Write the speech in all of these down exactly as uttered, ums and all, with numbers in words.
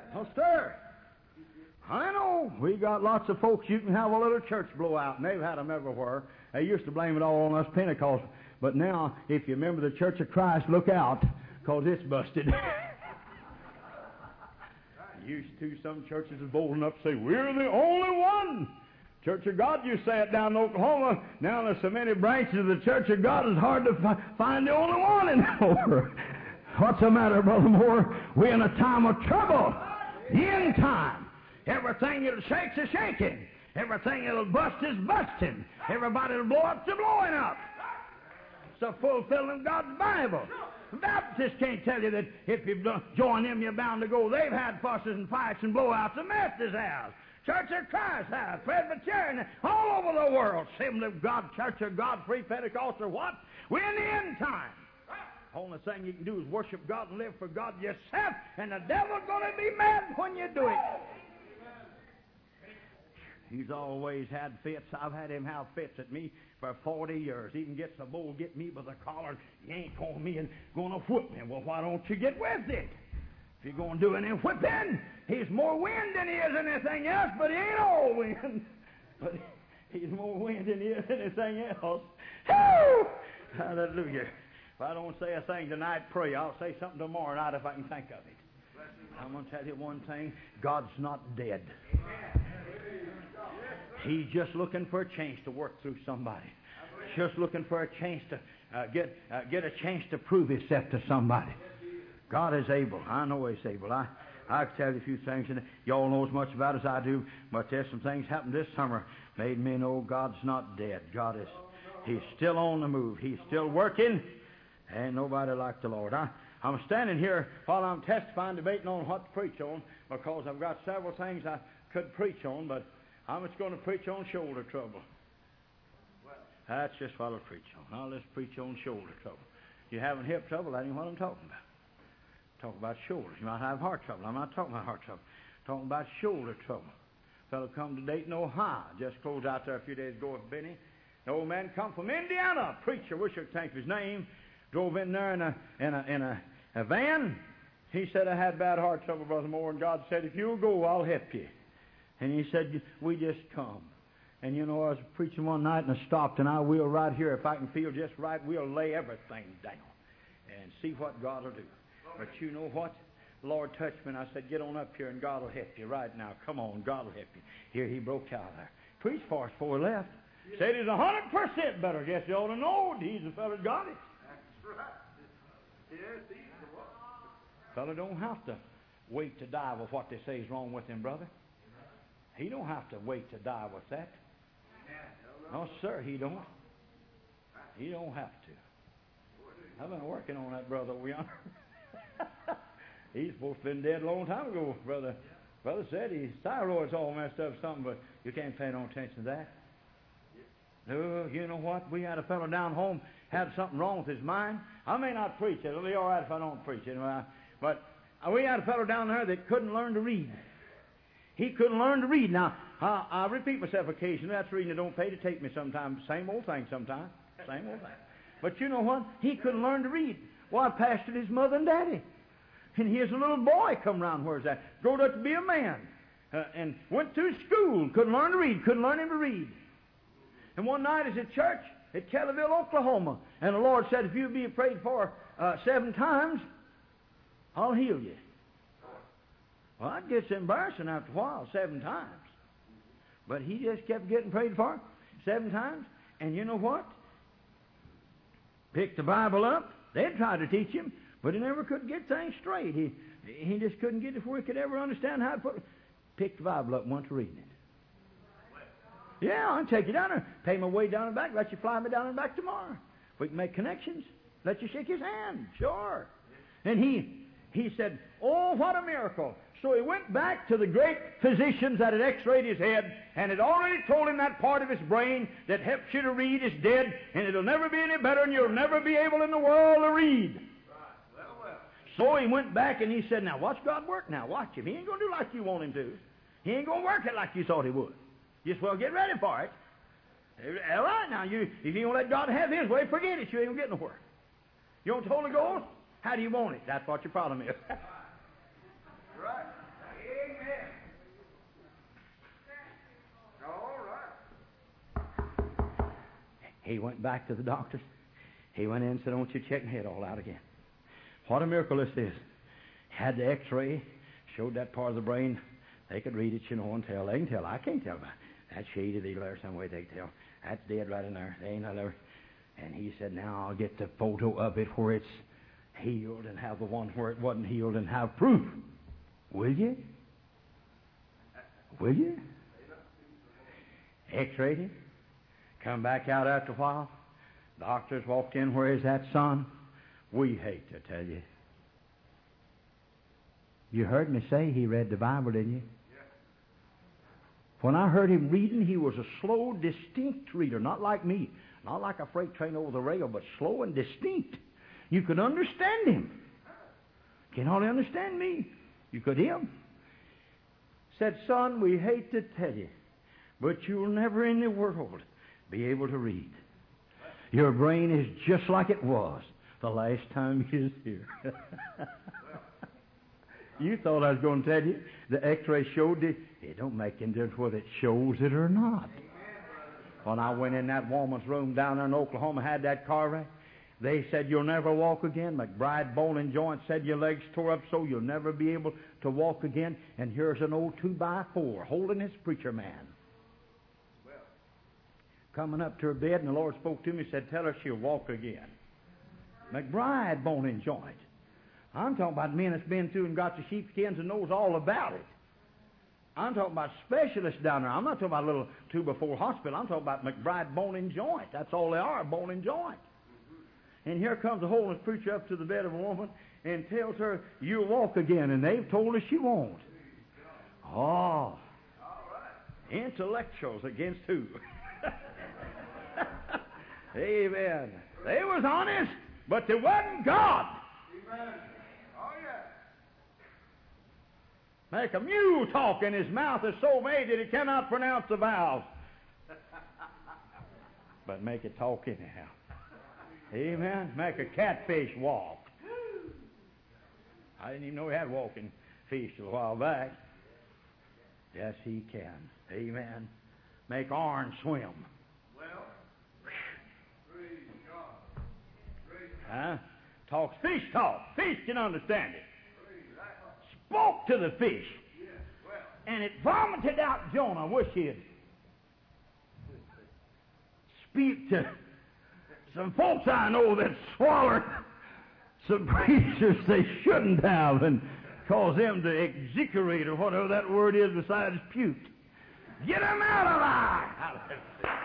No, sir. I know. We got lots of folks you can have a little church blowout, and they've had them everywhere. They used to blame it all on us Pentecostals. But now, if you remember the Church of Christ, look out, because it's busted. Used to, some churches is bold enough to say, we're the only one. Church of God, you say it down in Oklahoma. Now there's so many branches of the Church of God, it's hard to fi- find the only one anymore. What's the matter, Brother Moore? We're in a time of trouble. The end time. Everything that'll shake is shaking. Everything that'll bust is busting. Everybody that'll blow up's blowing up. It's a fulfilling of God's Bible. Baptists can't tell you that if you join them, you're bound to go. They've had fusses and fights and blowouts. The Methodist has. Church of Christ has. Presbyterian, all over the world. Assembly of God, Church of God, Free Pentecostal, what? We're in the end time. Only thing you can do is worship God and live for God yourself, and the devil's going to be mad when you do it. He's always had fits. I've had him have fits at me for forty years. Even gets a bull, get me by the collar, yank on me and going to whip me. Well, why don't you get with it? If you're going to do any whipping, he's more wind than he is anything else, but he ain't all wind. But he's more wind than he is anything else. Woo! Hallelujah. If I don't say a thing tonight, pray. I'll say something tomorrow night if I can think of it. I'm going to tell you one thing. God's not dead. He's just looking for a chance to work through somebody. Just looking for a chance to uh, get uh, get a chance to prove himself to somebody. God is able. I know he's able. I I can tell you a few things, and y'all know as much about it as I do. But there's some things happened this summer made me know God's not dead. God is He's still on the move. He's still working. Ain't nobody like the Lord. I, I'm standing here while I'm testifying, debating on what to preach on, because I've got several things I could preach on, but I'm just going to preach on shoulder trouble. That's just what I'll preach on. I'll just preach on shoulder trouble. You having hip trouble, that ain't what I'm talking about. Talk about shoulders. You might have heart trouble. I'm not talking about heart trouble. I'm talking about shoulder trouble. A fellow come to Dayton, Ohio. Just closed out there a few days ago with Benny. The old man come from Indiana. Preacher, wish I could think of his name. Drove in there in a in a in a, a van. He said, I had bad heart trouble, Brother Moore, and God said, if you'll go, I'll help you. And he said, we just come. And you know, I was preaching one night and I stopped, and I will right here, if I can feel just right, we'll lay everything down and see what God will do. But you know what? The Lord touched me, and I said, get on up here, and God will help you right now. Come on, God will help you. Here he broke out there. Preached for us before he left. Said he's a hundred percent better. Guess you ought to know he's the fellow that got it. That's right. Yes, he's the one. Fellow don't have to wait to die with what they say is wrong with him, brother. He don't have to wait to die with that. No, sir, he don't. He don't have to. I've been working on that brother over yonder. He's supposed to have been dead a long time ago, brother. Brother said his thyroid's all messed up or something, but you can't pay no attention to that. No, you know what? We had a fellow down home had something wrong with his mind. I may not preach it. It'll be all right if I don't preach it. But we had a fellow down there that couldn't learn to read. He couldn't learn to read. Now, I, I repeat myself occasionally. That's reading that don't pay to take me sometimes. Same old thing sometimes. Same old thing. But you know what? He couldn't learn to read. Well, I pastored his mother and daddy. And here's a little boy come around. Where's that? Growed up to be a man. Uh, and went to school. Couldn't learn to read. Couldn't learn him to read. And one night he's at church at Kellyville, Oklahoma. And the Lord said, if you be prayed for uh, seven times, I'll heal you. Well, that gets embarrassing after a while, seven times. But he just kept getting prayed for seven times. And you know what? Picked the Bible up. They'd try to teach him, but he never could get things straight. He he just couldn't get it before he could ever understand how to put it. Picked the Bible up and went to reading it. Yeah, I'll take you down there. Pay my way down and back. Let you fly me down and back tomorrow. We can make connections. Let you shake his hand. Sure. And he he said, oh, what a miracle. So he went back to the great physicians that had x-rayed his head and had already told him that part of his brain that helps you to read is dead, and it'll never be any better, and you'll never be able in the world to read. Right. Well, well. So he went back and he said, now watch God work now. Watch him. He ain't going to do like you want him to. He ain't going to work it like you thought he would. Just well get ready for it. All right, now, you, if you don't let God have his way, forget it. You ain't going to get nowhere. You want the Holy Ghost? How do you want it? That's what your problem is. Right. He went back to the doctor. He went in and said, I want you to check my head all out again. What a miracle this is. Had the x-ray, showed that part of the brain. They could read it, you know, and tell. They can tell. I can't tell about it. That shaded eagle there some way they can tell. That's dead right in there. They ain't another. And he said, now I'll get the photo of it where it's healed and have the one where it wasn't healed and have proof. Will you? Will you? X-rayed him. Come back out after a while. Doctors walked in. Where is that son? We hate to tell you. You heard me say he read the Bible, didn't you? Yeah. When I heard him reading, he was a slow, distinct reader. Not like me. Not like a freight train over the rail, but slow and distinct. You could understand him. Can't hardly understand me. You could him. Said, son, we hate to tell you, but you'll never in the world be able to read. Your brain is just like it was the last time you was here. You thought I was going to tell you the x-ray showed it. It don't make any difference whether it shows it or not. When I went in that woman's room down there in Oklahoma, had that car wreck, they said, you'll never walk again. McBride Bone and Joint said your legs tore up so you'll never be able to walk again. And here's an old two by four holding his preacher man. Coming up to her bed, and the Lord spoke to me and said, tell her she'll walk again. McBride Bone and Joint. I'm talking about men that's been through and got the sheepskins and knows all about it. I'm talking about specialists down there. I'm not talking about a little two by four hospital. I'm talking about McBride Bone and Joint. That's all they are, bone and joint. And here comes a holiness preacher up to the bed of a woman and tells her, you'll walk again. And they've told her she won't. Oh. Intellectuals against who? Amen. They was honest, but they wasn't God. Amen. Oh, yeah. Make a mule talk, and his mouth is so made that it cannot pronounce the vowels. But make it talk anyhow. Amen. Make a catfish walk. I didn't even know he had walking fish a while back. Yes, he can. Amen. Make orange swim. Well, praise God. Praise God. Huh? Talks fish talk. Fish can understand it. Spoke to the fish. And it vomited out Jonah. Wish he'd speak to some folks I know that swallowed some creatures they shouldn't have and cause them to execrate or whatever that word is besides puke. Get them out of there!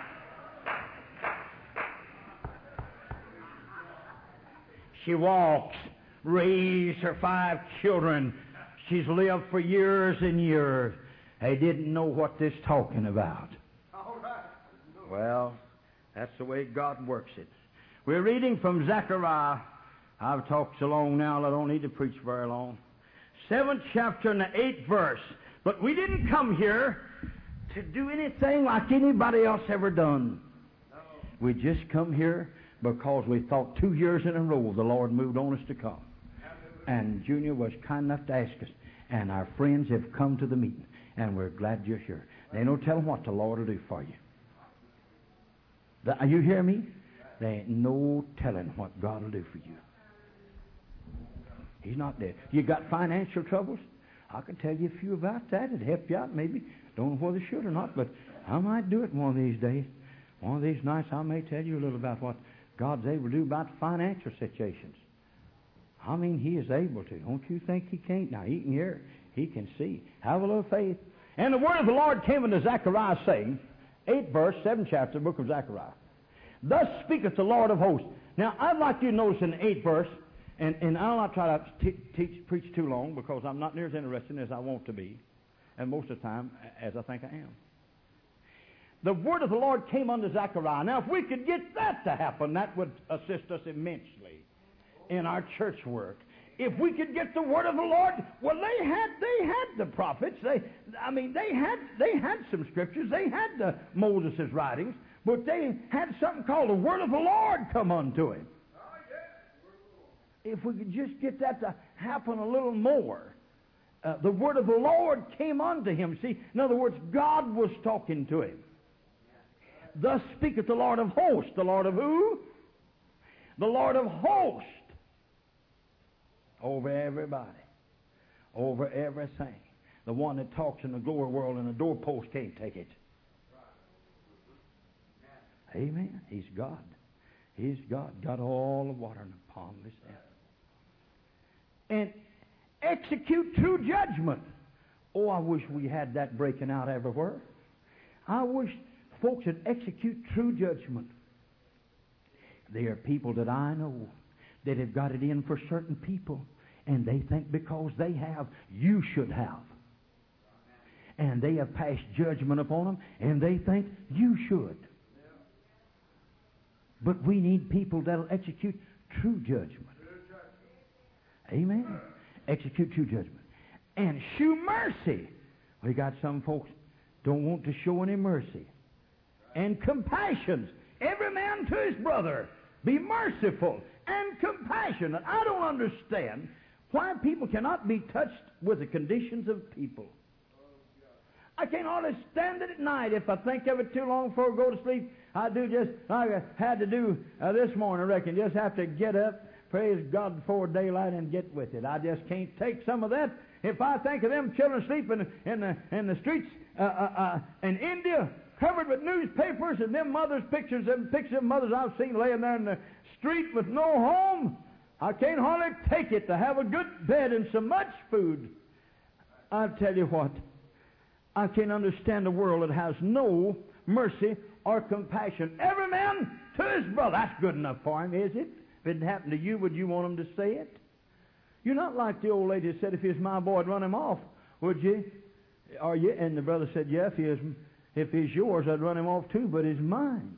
She walks, raised her five children. She's lived for years and years. They didn't know what this talking about. All right. Well, that's the way God works it. We're reading from Zechariah. I've talked so long now I don't need to preach very long. Seventh chapter and the eighth verse. But we didn't come here to do anything like anybody else ever done. No. We just come here because we thought two years in a row the Lord moved on us to come. And Junior was kind enough to ask us. And our friends have come to the meeting. And we're glad you're here. They don't tell them what the Lord will do for you. The, you hear me? There ain't no telling what God will do for you. He's not there. You got financial troubles? I can tell you a few about that. It'd help you out maybe. Don't know whether I should or not, but I might do it one of these days. One of these nights I may tell you a little about what God's able to do about financial situations. I mean, He is able to. Don't you think He can't? Now, He can hear. He can see. Have a little faith. And the word of the Lord came unto Zechariah, saying, eighth verse, seventh chapter, book of Zechariah. Thus speaketh the Lord of hosts. Now, I'd like you to notice in the eighth verse, and, and I'll not try to t- teach, preach too long because I'm not near as interested as I want to be, and most of the time as I think I am. The word of the Lord came unto Zechariah. Now, if we could get that to happen, that would assist us immensely in our church work. If we could get the word of the Lord, well, they had they had the prophets. They, I mean, they had they had some scriptures. They had the Moses' writings, but they had something called the word of the Lord come unto him. If we could just get that to happen a little more. Uh, the word of the Lord came unto him. See, in other words, God was talking to him. thus speaketh the Lord of hosts. The Lord of who? The Lord of hosts. Over everybody. Over everything. The one that talks in the glory world and the doorpost can't take it. Amen. He's God. He's God. Got all the water in the palm of his hand. And execute true judgment. Oh, I wish we had that breaking out everywhere. I wish folks would execute true judgment. There are people that I know that have got it in for certain people, and they think because they have, you should have. And they have passed judgment upon them, and they think you should. But we need people that'll execute true judgment. Amen. Execute true judgment. And shew mercy. We got some folks don't want to show any mercy. And compassion. Every man to his brother. Be merciful and compassionate. I don't understand why people cannot be touched with the conditions of people. I can't hardly stand it at night. If I think of it too long before I go to sleep, I do just, I had to do uh, this morning, I reckon. Just have to get up, praise God before daylight, and get with it. I just can't take some of that. If I think of them children sleeping in the, in the streets uh, uh, uh, in India, covered with newspapers, and them mothers' pictures, them pictures of mothers I've seen laying there in the street with no home, I can't hardly take it to have a good bed and so much food. I tell you what, I can't understand a world that has no mercy or compassion. Every man to his brother. That's good enough for him, is it? If it happened to you, would you want him to say it? You're not like the old lady that said, if he was my boy, I'd run him off, would you? Are you? And the brother said, yeah, if he is, if he's yours, I'd run him off too, but he's mine.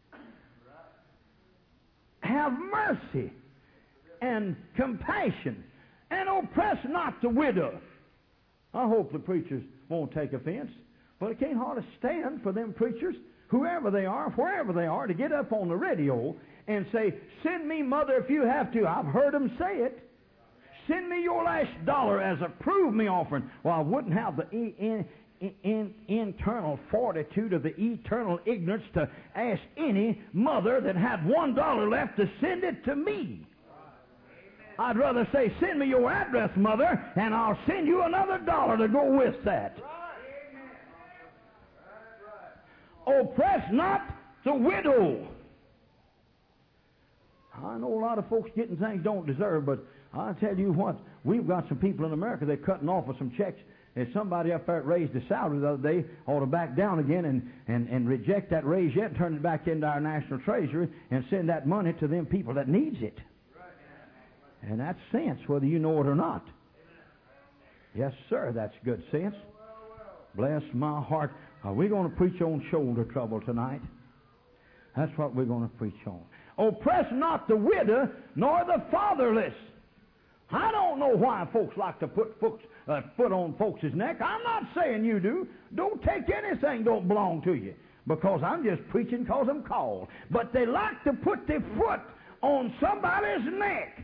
Have mercy and compassion, and oppress not the widow. I hope the preachers won't take offense, but it can't hardly stand for them preachers, whoever they are, wherever they are, to get up on the radio and say, send me, mother, if you have to. I've heard them say it. Send me your last dollar as a prove me offering. Well, I wouldn't have the in, in, in, internal fortitude of the eternal ignorance to ask any mother that had one dollar left to send it to me. I'd rather say, send me your address, mother, and I'll send you another dollar to go with that. Oppress not the widow. I know a lot of folks getting things don't deserve, but I'll tell you what, we've got some people in America, they're cutting off with some checks. There's somebody up there that raised the salary the other day, ought to back down again and, and, and reject that raise yet and turn it back into our national treasury and send that money to them people that needs it. And that's sense, whether you know it or not. Yes, sir, that's good sense. Bless my heart. Are we going to preach on shoulder trouble tonight? That's what we're going to preach on. Oppress not the widow, nor the fatherless. I don't know why folks like to put folks, uh, foot on folks' neck. I'm not saying you do. Don't take anything don't belong to you, because I'm just preaching because I'm called. But they like to put their foot on somebody's neck.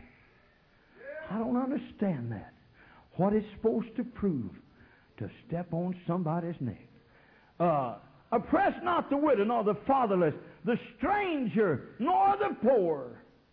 I don't understand that. What is supposed to prove to step on somebody's neck? Uh, oppress not the widow, nor the fatherless, the stranger, nor the poor.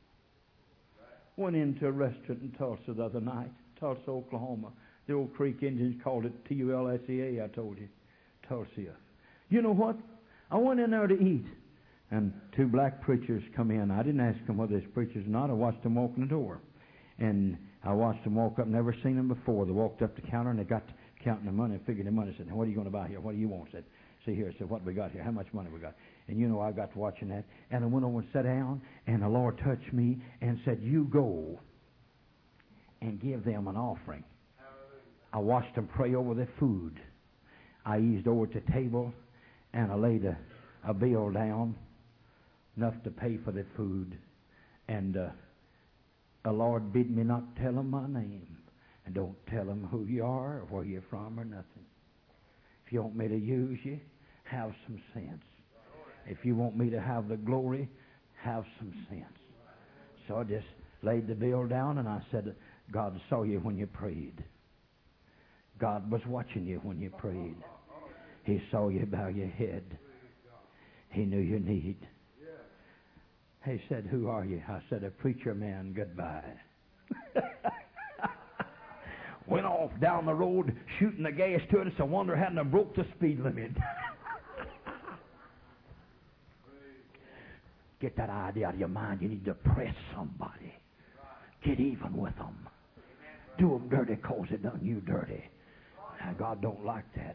Went into a restaurant in Tulsa the other night, Tulsa, Oklahoma. The old Creek Indians called it T U L S E A, I told you. Tulsa. You know what? I went in there to eat, and two black preachers come in. I didn't ask them whether they're preachers or not. I watched them walk in the door. And I watched them walk up, never seen them before. They walked up to the counter, and they got to counting the money, figured the money. I said, now, what are you going to buy here? What do you want? I said, see here. I said, what we got here? How much money we got? And you know, I got to watching that. And I went over and sat down, and the Lord touched me and said, you go and give them an offering. I watched them pray over their food. I eased over to the table, and I laid a, a bill down, enough to pay for their food. And uh, the Lord bid me not tell them my name. And don't tell them who you are or where you're from or nothing. If you want me to use you, have some sense. If you want me to have the glory, have some sense. So I just laid the bill down, and I said, God saw you when you prayed. God was watching you when you prayed. He saw you bow your head. He knew your need. He said, who are you? I said, a preacher man, goodbye. Went off down the road shooting the gas to it. It's a wonder hadn't have broke the speed limit. Get that idea out of your mind. You need to press somebody. Get even with them. Do them dirty because they done you dirty. Now, God don't like that.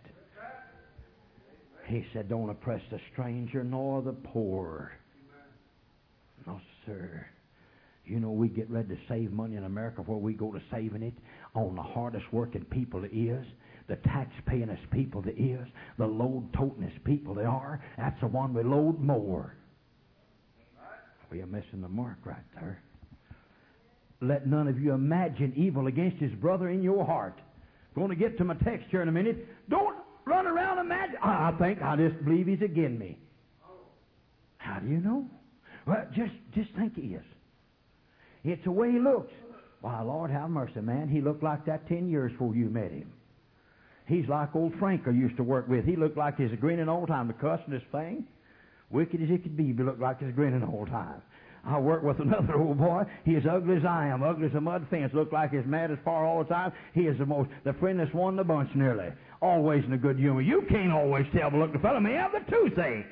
He said, don't oppress the stranger nor the poor. No, sir. You know, we get ready to save money in America where we go to saving it on the hardest working people that is, the tax-payingest people that is, the load-totingest people they are. That's the one we load more. We are missing the mark right there. Let none of you imagine evil against his brother in your heart. I'm going to get to my text here in a minute. Don't run around and imagine. I think, I just believe he's against me. How do you know? Well, just, just think he is. It's the way he looks. Why, Lord, have mercy, man. He looked like that ten years before you met him. He's like old Frank I used to work with. He looked like he's grinning all the time. The cussing this thing. Wicked as he could be, but looked like he's grinning the whole time. I worked with another old boy. He is ugly as I am, ugly as a mud fence. Looked like he's mad as far all the time. He is the most, the friendliest one in the bunch nearly. Always in a good humor. You can't always tell, but look, the fellow may have the toothache.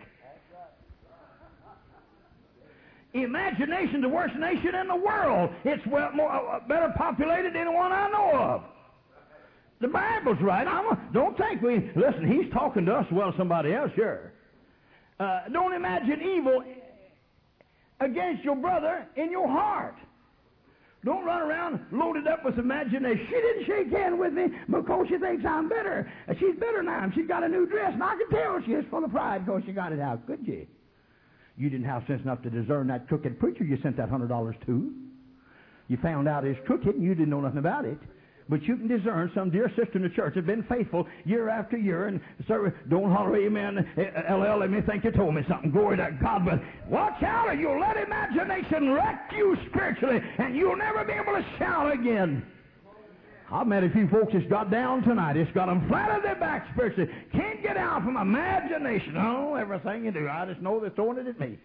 Imagination's the worst nation in the world. It's well more, uh, better populated than the one I know of. The Bible's right. I'm a, don't think we, listen, he's talking to us as well as somebody else, sure. Uh, don't imagine evil against your brother in your heart. Don't run around loaded up with imagination. She didn't shake hands with me because she thinks I'm better. She's better now. She's got a new dress, and I can tell she is full of pride because she got it out. Could you? You didn't have sense enough to discern that crooked preacher you sent that one hundred dollars to. You found out he's crooked, and you didn't know nothing about it. But you can discern some dear sister in the church has been faithful year after year. And, sir, don't holler amen, L L, let me think you told me something. Glory to God. But watch out, or you'll let imagination wreck you spiritually, and you'll never be able to shout again. I've met a few folks that's got down tonight. It's got them flat on their back spiritually. Can't get out from imagination. Oh, everything you do. I just know they're throwing it at me.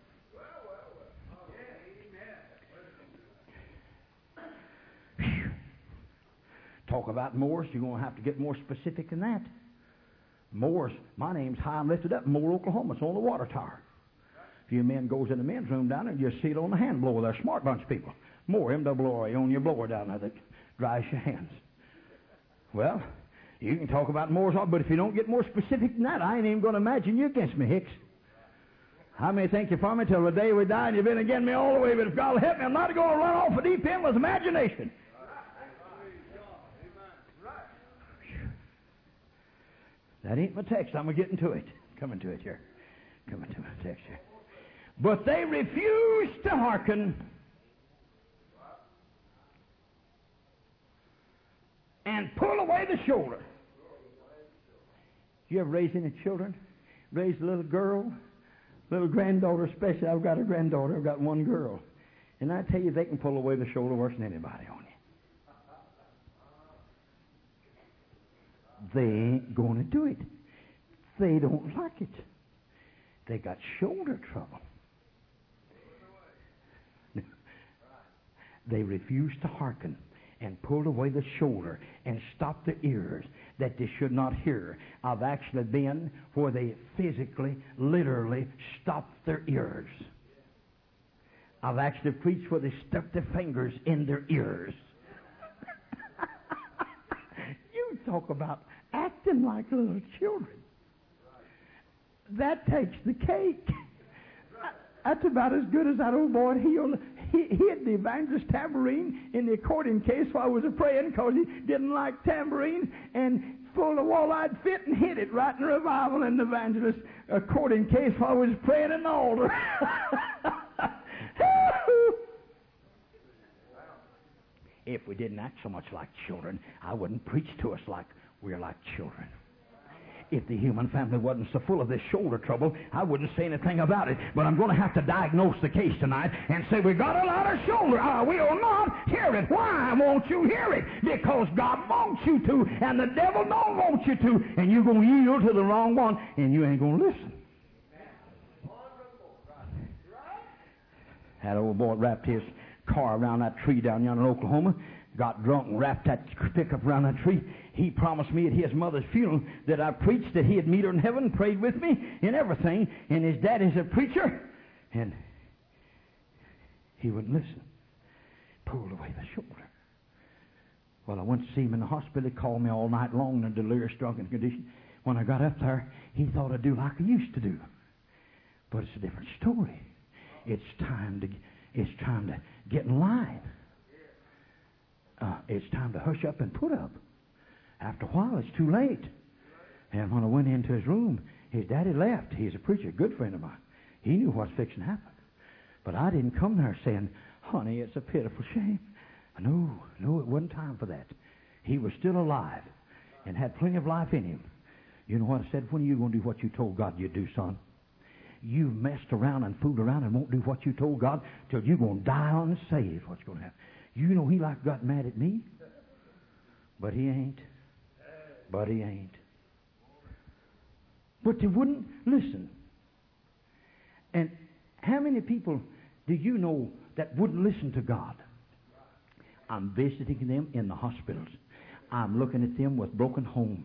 Talk about Moors, you're going to have to get more specific than that. Moors, my name's high and lifted up, Moore, Oklahoma. It's on the water tower. A few men goes in the men's room down there and you see it on the hand blower. They're a smart bunch of people. Moore, M W R A, on your blower down there that dries your hands. Well, you can talk about Moors, but if you don't get more specific than that, I ain't even going to imagine you against me, Hicks. I may thank you for me till the day we die and you've been against me all the way, but if God will help me, I'm not going to run off a deep end with imagination. That ain't my text. I'm getting to it. Coming to it here. Coming to my text here. But they refused to hearken and pull away the shoulder. You ever raise any children? Raise a little girl? Little granddaughter especially. I've got a granddaughter. I've got one girl. And I tell you, they can pull away the shoulder worse than anybody on you. They ain't going to do it. They don't like it. They got shoulder trouble. They refused to hearken and pulled away the shoulder and stopped the ears that they should not hear. I've actually been where they physically, literally stopped their ears. I've actually preached where they stuck their fingers in their ears. You talk about acting like little children. That takes the cake. That's about as good as that old boy. He, he, he had the evangelist tambourine in the accordion case while I was praying because he didn't like tambourine, and pulled a wall-eyed fit and hit it right in the revival in the evangelist accordion case while I was praying in the altar. If we didn't act so much like children, I wouldn't preach to us like we're like children. If the human family wasn't so full of this shoulder trouble, I wouldn't say anything about it. But I'm going to have to diagnose the case tonight and say, we got a lot of shoulder. Uh, we will not hear it. Why won't you hear it? Because God wants you to, and the devil don't want you to. And you're going to yield to the wrong one, and you ain't going to listen. That old boy wrapped his car around that tree down yonder in Oklahoma, got drunk and wrapped that pickup around that tree. He promised me at his mother's funeral that I preached, that he'd meet her in heaven, prayed with me and everything. And his daddy's a preacher. And he wouldn't listen. Pulled away the shoulder. Well, I went to see him in the hospital. He called me all night long in a delirious, drunken condition. When I got up there, he thought I'd do like I used to do. But it's a different story. It's time to, it's time to get in line. Uh, it's time to hush up and put up. After a while, it's too late. And when I went into his room, his daddy left. He's a preacher, a good friend of mine. He knew what's fixing to happen. But I didn't come there saying, honey, it's a pitiful shame. No, no, it wasn't time for that. He was still alive and had plenty of life in him. You know what I said? When are you going to do what you told God you'd do, son? You messed around and fooled around and won't do what you told God till you're going to die unsaved. What's going to happen? You know he like got mad at me. But he ain't. But he ain't. But they wouldn't listen. And how many people do you know that wouldn't listen to God? I'm visiting them in the hospitals. I'm looking at them with broken homes.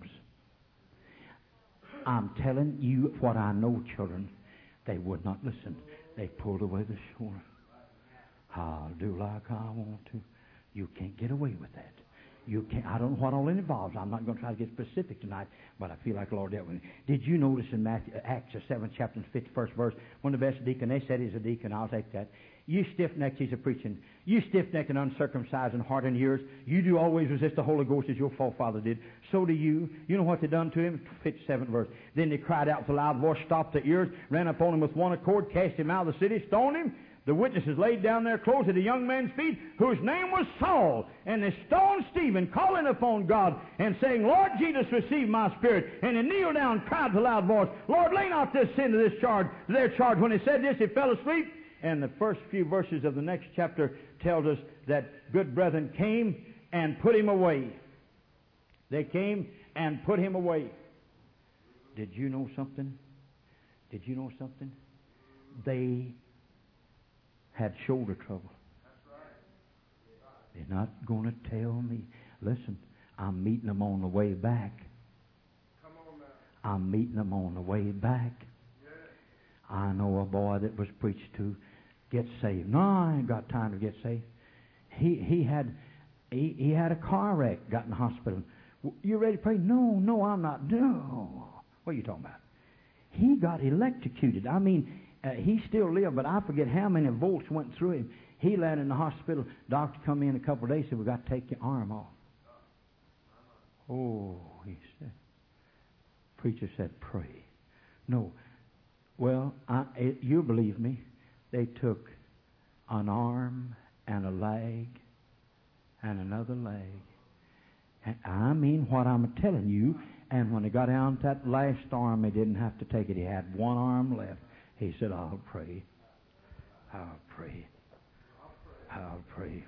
I'm telling you what I know, children. They would not listen. They pulled away the shoulder. I'll do like I want to. You can't get away with that. You can't. I don't know what all it involves. I'm not going to try to get specific tonight, but I feel like the Lord dealt with me. Did you notice in Matthew, Acts, the seventh chapter, fifty-first verse, when the best deacon, they said he's a deacon, I'll take that. You stiff-necked, he's a preaching. You stiff-necked and uncircumcised in heart and ears. You do always resist the Holy Ghost as your forefather did. So do you. You know what they done to him? fifty-seventh verse. Then they cried out with a loud voice, stopped their ears, ran upon him with one accord, cast him out of the city, stoned him. The witnesses laid down their clothes at a young man's feet, whose name was Saul. And they stoned Stephen, calling upon God, and saying, Lord Jesus, receive my spirit. And he kneeled down and cried with a loud voice, Lord, lay not this sin to this charge, to their charge. When he said this, he fell asleep. And the first few verses of the next chapter tells us that good brethren came and put him away. They came and put him away. Did you know something? Did you know something? They had shoulder trouble. They're not going to tell me. Listen, I'm meeting them on the way back. I'm meeting them on the way back. I know a boy that was preached to get saved. No, I ain't got time to get saved. He he had he, he had a car wreck, got in the hospital. You ready to pray? No, no, I'm not. No. What are you talking about? He got electrocuted. I mean, uh, he still lived, but I forget how many volts went through him. He landed in the hospital. Doctor come in a couple of days and said, we got to take your arm off. Oh, he said. Preacher said, pray. No. Well, I, it, you believe me, they took an arm and a leg and another leg. And I mean what I'm telling you. And when he got down to that last arm, he didn't have to take it. He had one arm left. He said, I'll pray. I'll pray. I'll pray.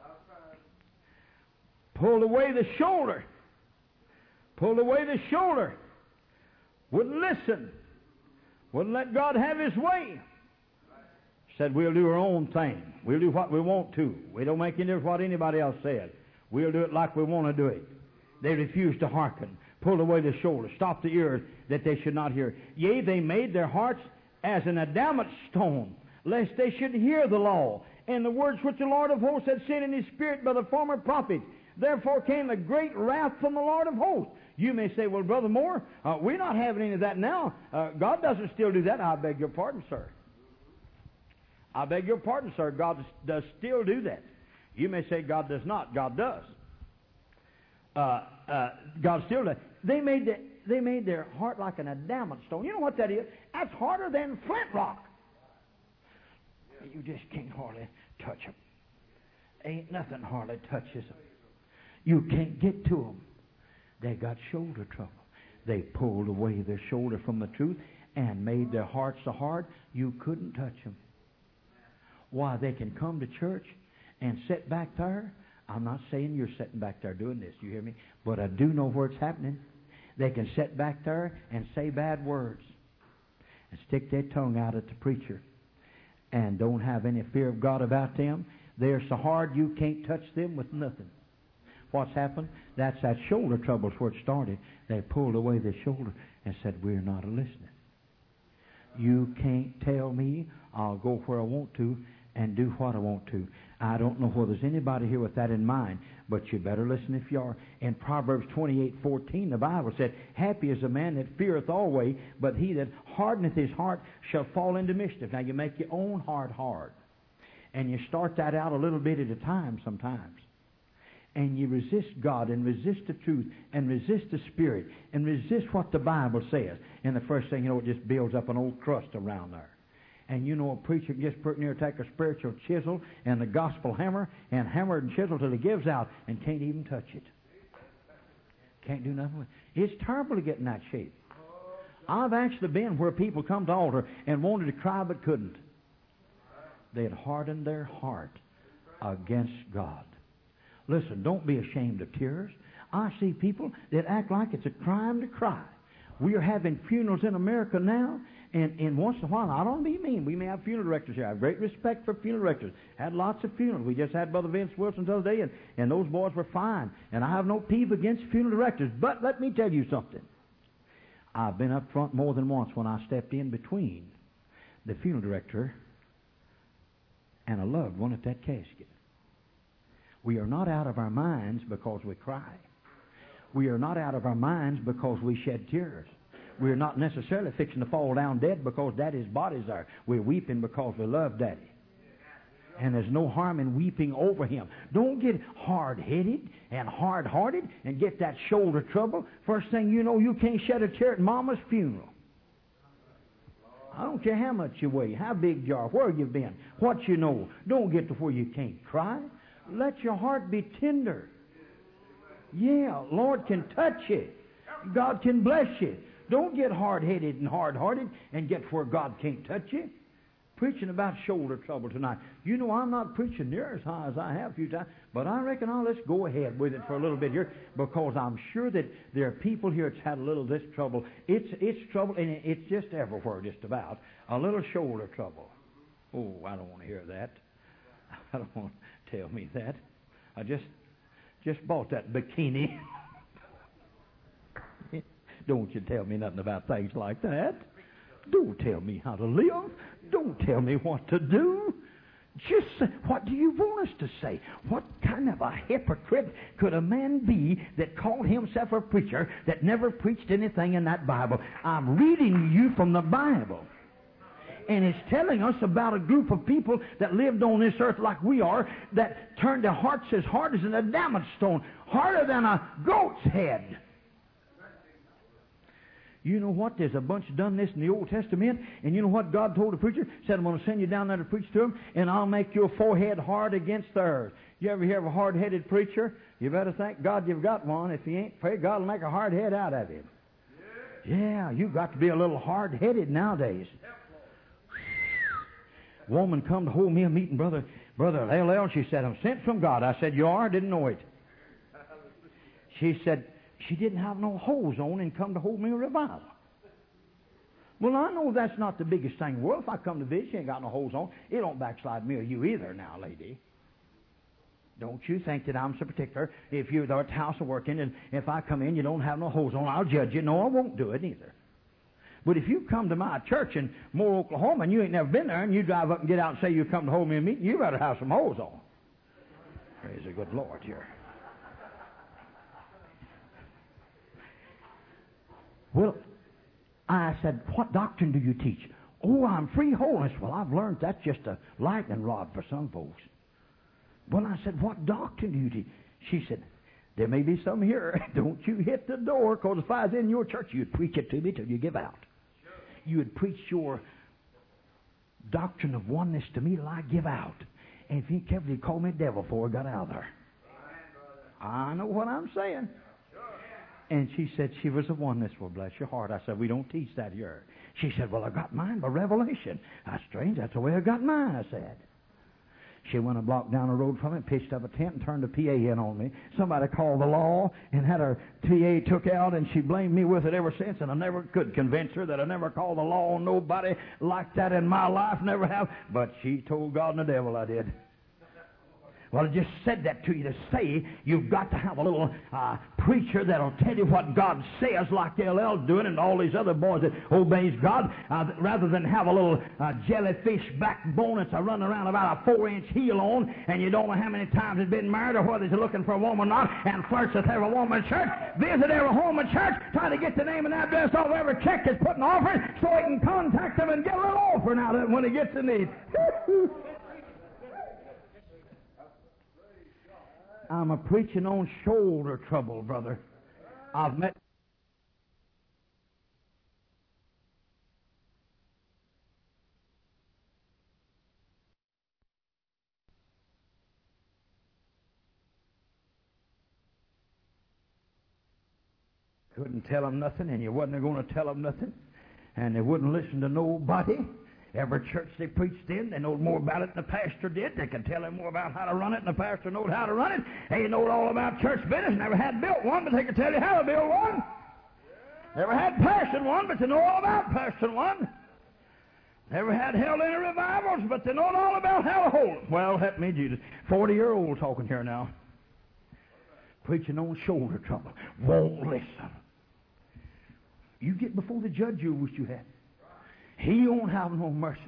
Pulled away the shoulder. Pulled away the shoulder. Wouldn't listen. Wouldn't let God have his way. Said we'll do our own thing. We'll do what we want to. We don't make any difference what anybody else said. We'll do it like we want to do it. They refused to hearken. Pulled away the shoulder. Stopped the ears that they should not hear. Yea, they made their hearts as an adamant stone, lest they should hear the law, and the words which the Lord of hosts had sent in his spirit by the former prophets. Therefore came a great wrath from the Lord of hosts. You may say, well, Brother Moore, uh, we're not having any of that now. Uh, God doesn't still do that. I beg your pardon, sir. I beg your pardon, sir. God does still do that. You may say God does not. God does. Uh, uh, God still does. They made, the, they made their heart like an adamant stone. You know what that is? That's harder than flint rock. You just can't hardly touch them. Ain't nothing hardly touches them. You can't get to them. They got shoulder trouble. They pulled away their shoulder from the truth and made their hearts so hard you couldn't touch them. Why, they can come to church and sit back there. I'm not saying you're sitting back there doing this, you hear me? But I do know where it's happening. They can sit back there and say bad words and stick their tongue out at the preacher and don't have any fear of God about them, they're so hard you can't touch them with nothing. What's happened? That's that shoulder troubles where it started. They pulled away the shoulder and said, we're not a listening. You can't tell me I'll go where I want to and do what I want to. I don't know whether there's anybody here with that in mind, but you better listen if you are. In Proverbs twenty-eight fourteen, the Bible said, happy is the man that feareth always, but he that hardeneth his heart shall fall into mischief. Now you make your own heart hard. And you start that out a little bit at a time sometimes. And you resist God and resist the truth and resist the Spirit and resist what the Bible says. And the first thing you know, it just builds up an old crust around there. And you know, a preacher can just pretty near take a spiritual chisel and the gospel hammer and hammer and chisel till it gives out and can't even touch it. Can't do nothing with it. It's terrible to get in that shape. I've actually been where people come to altar and wanted to cry but couldn't. They had hardened their heart against God. Listen, don't be ashamed of tears. I see people that act like it's a crime to cry. We are having funerals in America now, and, and once in a while, I don't be mean, we may have funeral directors here. I have great respect for funeral directors. Had lots of funerals. We just had Brother Vince Wilson the other day, and, and those boys were fine. And I have no peeve against funeral directors. But let me tell you something. I've been up front more than once when I stepped in between the funeral director and a loved one at that casket. We are not out of our minds because we cry. We are not out of our minds because we shed tears. We are not necessarily fixing to fall down dead because Daddy's body's there. We're weeping because we love Daddy. And there's no harm in weeping over Him. Don't get hard-headed and hard-hearted and get that shoulder trouble. First thing you know, you can't shed a tear at Mama's funeral. I don't care how much you weigh, how big you are, where you've been, what you know. Don't get to where you can't cry. Let your heart be tender. Yeah, Lord can touch you. God can bless you. Don't get hard-headed and hard-hearted and get where God can't touch you. Preaching about shoulder trouble tonight. You know, I'm not preaching near as high as I have a few times, but I reckon I'll let's go ahead with it for a little bit here because I'm sure that there are people here that's had a little of this trouble. It's, it's trouble, and it's just everywhere, just about. A little shoulder trouble. Oh, I don't want to hear that. I don't want to tell me that. I just just bought that bikini. Don't you tell me nothing about things like that. Don't tell me how to live. Don't tell me what to do. Just say, what do you want us to say? What kind of a hypocrite could a man be that called himself a preacher that never preached anything in that Bible? I'm reading you from the Bible. And it's telling us about a group of people that lived on this earth like we are, that turned their hearts as hard as an adamant stone, harder than a goat's head. You know what? There's a bunch done this in the Old Testament, and you know what God told the preacher? Said, I'm going to send you down there to preach to them, and I'll make your forehead hard against theirs. You ever hear of a hard-headed preacher? You better thank God you've got one. If you ain't, pray God will make a hard head out of him. Yeah, you've got to be a little hard-headed nowadays. Woman come to hold me a meeting, brother, brother L L, and she said, I'm sent from God. I said, you are? I didn't know it. She said, she didn't have no hose on and come to hold me a revival. Well, I know that's not the biggest thing in the world. If I come to visit, she ain't got no hose on. It don't backslide me or you either now, lady. Don't you think that I'm so particular. If you're there at the house of working and if I come in, you don't have no hose on, I'll judge you. No, I won't do it either. But if you come to my church in Moore, Oklahoma, and you ain't never been there, and you drive up and get out and say you come to hold me a meeting, you better have some hose on. Praise the good Lord here. Well, I said, what doctrine do you teach? Oh, I'm free holiness. Well, I've learned that's just a lightning rod for some folks. Well, I said, what doctrine do you teach? She said, there may be some here. Don't you hit the door, because if I was in your church, you'd preach it to me till you give out. You would preach your doctrine of oneness to me till I give out. And if you ain't careful, you'd call me a devil before I got out of there. I know what I'm saying. And she said she was a oneness. Well, bless your heart. I said, we don't teach that here. She said, well, I got mine by revelation. That's strange. That's the way I got mine, I said. She went a block down the road from me, pitched up a tent, and turned the P A in on me. Somebody called the law and had her P A took out, and she blamed me with it ever since, and I never could convince her that I never called the law on nobody like that in my life, never have. But she told God and the devil I did. Well, I just said that to you to say you've got to have a little uh, preacher that'll tell you what God says, like L L's doing and all these other boys that obeys God, uh, rather than have a little uh, jellyfish backbone that's a running around about a four-inch heel on, and you don't know how many times he's been married or whether he's looking for a woman or not, and flirts with every woman in church, visit every home in church, trying to get the name and address off every check that's put in offering so he can contact them and get a little offering out of it when he gets in need. I'm a preaching on shoulder trouble, brother. I've met... Couldn't tell them nothing, and you wasn't going to tell them nothing, and they wouldn't listen to nobody. Every church they preached in, they knowed more about it than the pastor did. They could tell them more about how to run it than the pastor knowed how to run it. They knowed all about church business, never had built one, but they could tell you how to build one. Never had pastored one, but they know all about pastoring one. Never had held any revivals, but they know all about how to hold them. Well, help me, Jesus. Forty-year-old talking here now. Preaching on shoulder trouble. Won't listen. You get before the judge you wish you had. He won't have no mercy.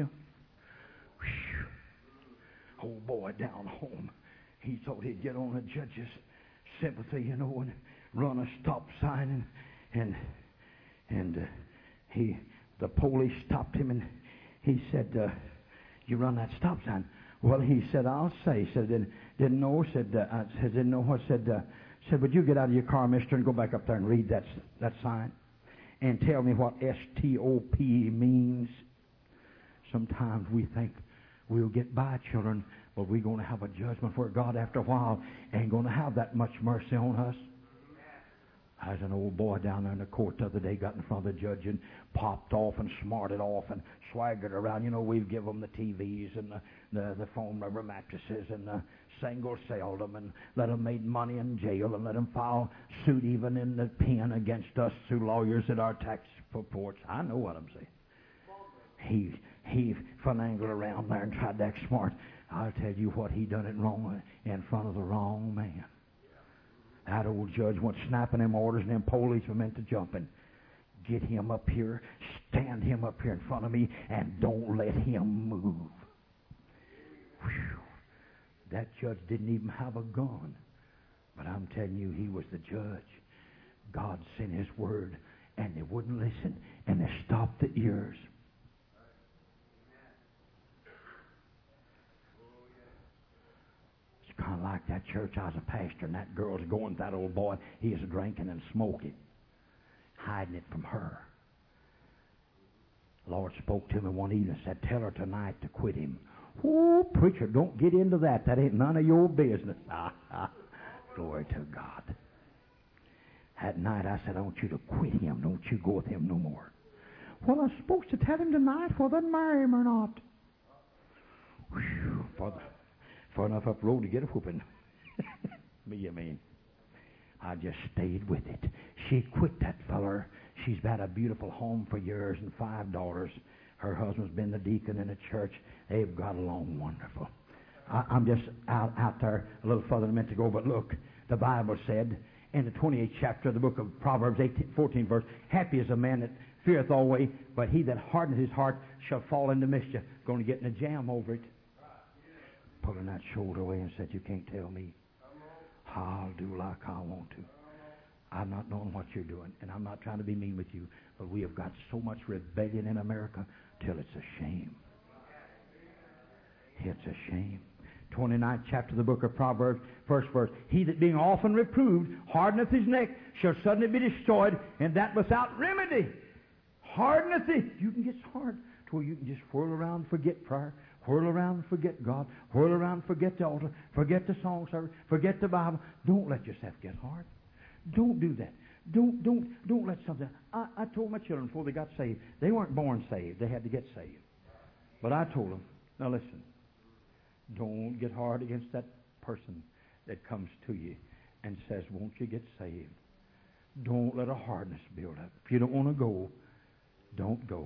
Whew. Old boy down home, he thought he'd get on the judge's sympathy, you know, and run a stop sign, and and and uh, he, the police stopped him, and he said, uh, "You run that stop sign." Well, he said, "I'll say." He said, "Didn't didn't know." Said, uh, "I said didn't know what." Said, uh, "Said, would you get out of your car, Mister, and go back up there and read that that sign?" And tell me what S T O P means. Sometimes we think we'll get by, children, but we're going to have a judgment where God, after a while, ain't going to have that much mercy on us. There's an old boy down there in the court the other day, got in front of the judge and popped off and smarted off and swaggered around. You know, we've given them the T Vs and the, the, the foam rubber mattresses and the single sailed them and let them make money in jail and let them file suit even in the pen against us through lawyers at our tax reports. I know what I'm saying. He he finangled around there and tried to act smart. I'll tell you what, he done it wrong in front of the wrong man. That old judge went snapping them orders, and them police were meant to jumping. Get him up here, stand him up here in front of me, and don't let him move. Whew. That judge didn't even have a gun. But I'm telling you, he was the judge. God sent his word, and they wouldn't listen, and they stopped the ears. It's kind of like that church. I was a pastor, and that girl's going to that old boy. He is drinking and smoking, hiding it from her. The Lord spoke to me one evening and said, "Tell her tonight to quit him." Oh, preacher, don't get into that. That ain't none of your business. Ah, ah. Glory to God. That night I said, "I want you to quit him. Don't you go with him no more." "Well, I'm supposed to tell him tonight whether to marry him or not." Whew, far, far enough up the road to get a whooping. Me, you mean. I just stayed with it. She quit that feller. She's had a beautiful home for years and five daughters. Her husband's been the deacon in the church. They've got along wonderful. I, I'm just out, out there a little further than I meant to go, but look, the Bible said in the twenty-eighth chapter of the book of Proverbs, eighteen, fourteenth verse, "Happy is a man that feareth always, but he that hardeneth his heart shall fall into mischief." Going to get in a jam over it. Pulling that shoulder away and said, "You can't tell me. I'll do like I want to. I'm not knowing what you're doing, and I'm not trying to be mean with you, but we have got so much rebellion in America till it's a shame. It's a shame." twenty-ninth chapter of the book of Proverbs, first verse, "He that being often reproved hardeneth his neck shall suddenly be destroyed, and that without remedy." Hardeneth it. You can get hard to where you can just whirl around and forget prayer, whirl around and forget God, whirl around and forget the altar, forget the song service, forget the Bible. Don't let yourself get hard. Don't do that. Don't don't don't let something. I, I told my children before they got saved, they weren't born saved. They had to get saved. But I told them, now listen, Don't get hard against that person that comes to you and says, won't you get saved? Don't let a hardness build up. If you don't want to go, don't go.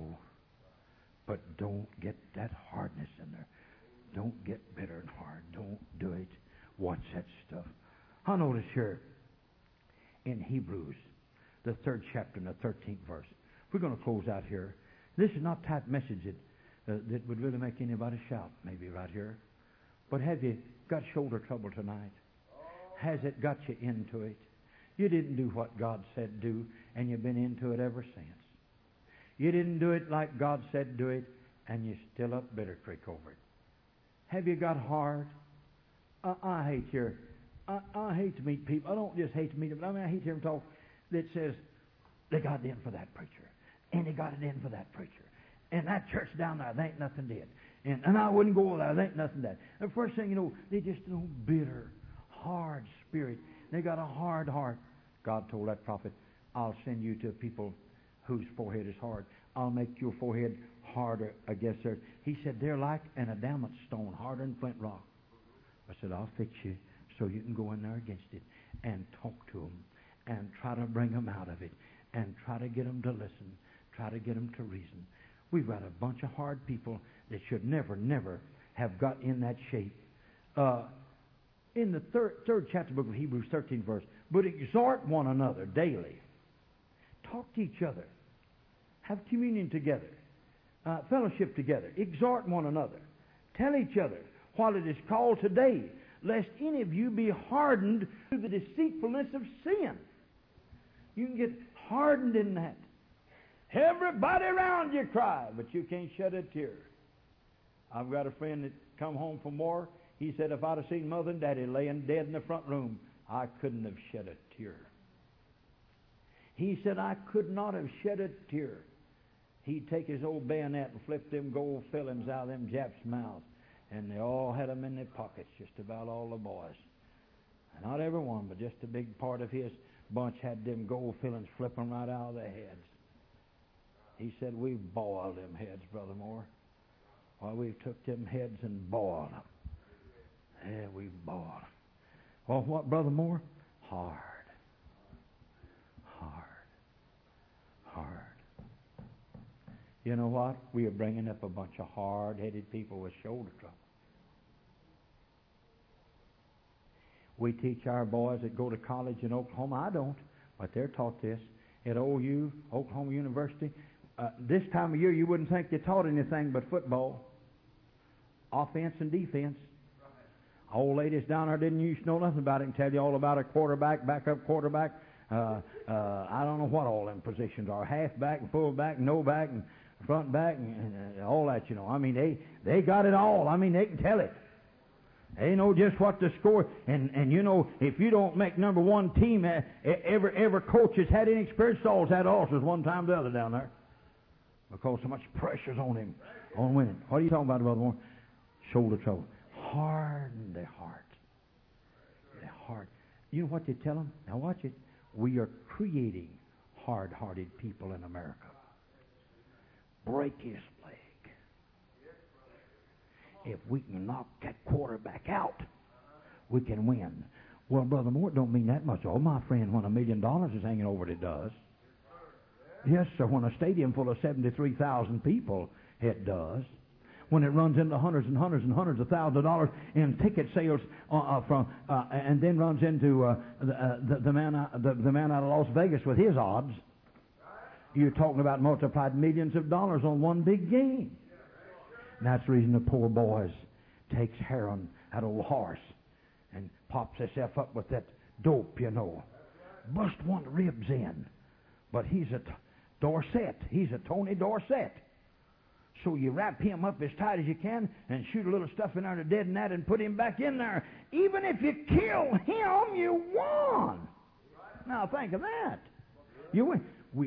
But don't get that hardness in there. Don't get bitter and hard. Don't do it. Watch that stuff. I notice here in Hebrews, the third chapter and the thirteenth verse. We're going to close out here. This is not type message that, uh, that would really make anybody shout, maybe right here. But have you got shoulder trouble tonight? Has it got you into it? You didn't do what God said do, and you've been into it ever since. You didn't do it like God said do it, and you're still up Bitter Creek over it. Have you got hard? I, I hate here. I, I hate to meet people. I don't just hate to meet them, but I mean I hate to hear them talk that says they got it in for that preacher, and they got it in for that preacher, and that church down there, they ain't nothing did, and and I wouldn't go there. They ain't nothing did. The first thing you know, they just know bitter, hard spirit. They got a hard heart. God told that prophet, I'll send you to people whose forehead is hard. I'll make your forehead harder against theirs. He said, they're like an adamant stone, harder than flint rock. I said, I'll fix you so you can go in there against it and talk to them and try to bring them out of it and try to get them to listen, try to get them to reason. We've got a bunch of hard people that should never, never have got in that shape. Uh, in the third, third chapter book of Hebrews, thirteenth verse, but exhort one another daily. Talk to each other. Have communion together. Uh, fellowship together. Exhort one another. Tell each other while it is called today, lest any of you be hardened through the deceitfulness of sin. You can get hardened in that. Everybody around you cry, but you can't shed a tear. I've got a friend that come home from war. He said, if I'd have seen Mother and Daddy laying dead in the front room, I couldn't have shed a tear. He said, I could not have shed a tear. He'd take his old bayonet and flip them gold fillings out of them Japs' mouths. And they all had them in their pockets, just about all the boys. Not every one, but just a big part of his bunch had them gold fillings flipping right out of their heads. He said, we've boiled them heads, Brother Moore. Well, we've took them heads and boiled them. Yeah, we've boiled them. Well, what, Brother Moore? Hard. Hard. Hard. You know what? We are bringing up a bunch of hard-headed people with shoulder trouble. We teach our boys that go to college in Oklahoma. I don't, but they're taught this at O U, Oklahoma University. Uh, this time of year, you wouldn't think they taught anything but football, offense and defense. Old ladies down there didn't used to know nothing about it and tell you all about a quarterback, backup quarterback. Uh, uh, I don't know what all them positions are. Halfback and fullback and no back and front back and, and uh, all that, you know. I mean, they, they got it all. I mean, they can tell it. They know just what to score. And, and you know, if you don't make number one team, uh, every, every coach has had any experience, always had ulcers one time or the other down there. Because so much pressure's on him, on winning. What are you talking about, Brother Moore? Shoulder trouble. Harden their heart. Their heart. You know what they tell them? Now watch it. We are creating hard-hearted people in America. Break his leg. If we can knock that quarterback out, we can win. Well, Brother Moore, it don't mean that much. Oh, my friend, when a million dollars is hanging over it, it does. Yes, sir, when a stadium full of seventy-three thousand people, it does. When it runs into hundreds and hundreds and hundreds of thousands of dollars in ticket sales uh, uh, from, uh, and then runs into uh, the, uh, the, the, man out, the, the man out of Las Vegas with his odds, you're talking about multiplied millions of dollars on one big game. And that's the reason the poor boys takes heroin, that old horse, and pops himself up with that dope, you know. Bust one ribs in. But he's a t- Dorset. He's a Tony Dorset. So you wrap him up as tight as you can and shoot a little stuff in there to deaden that and put him back in there. Even if you kill him, you won. Now think of that. You win. We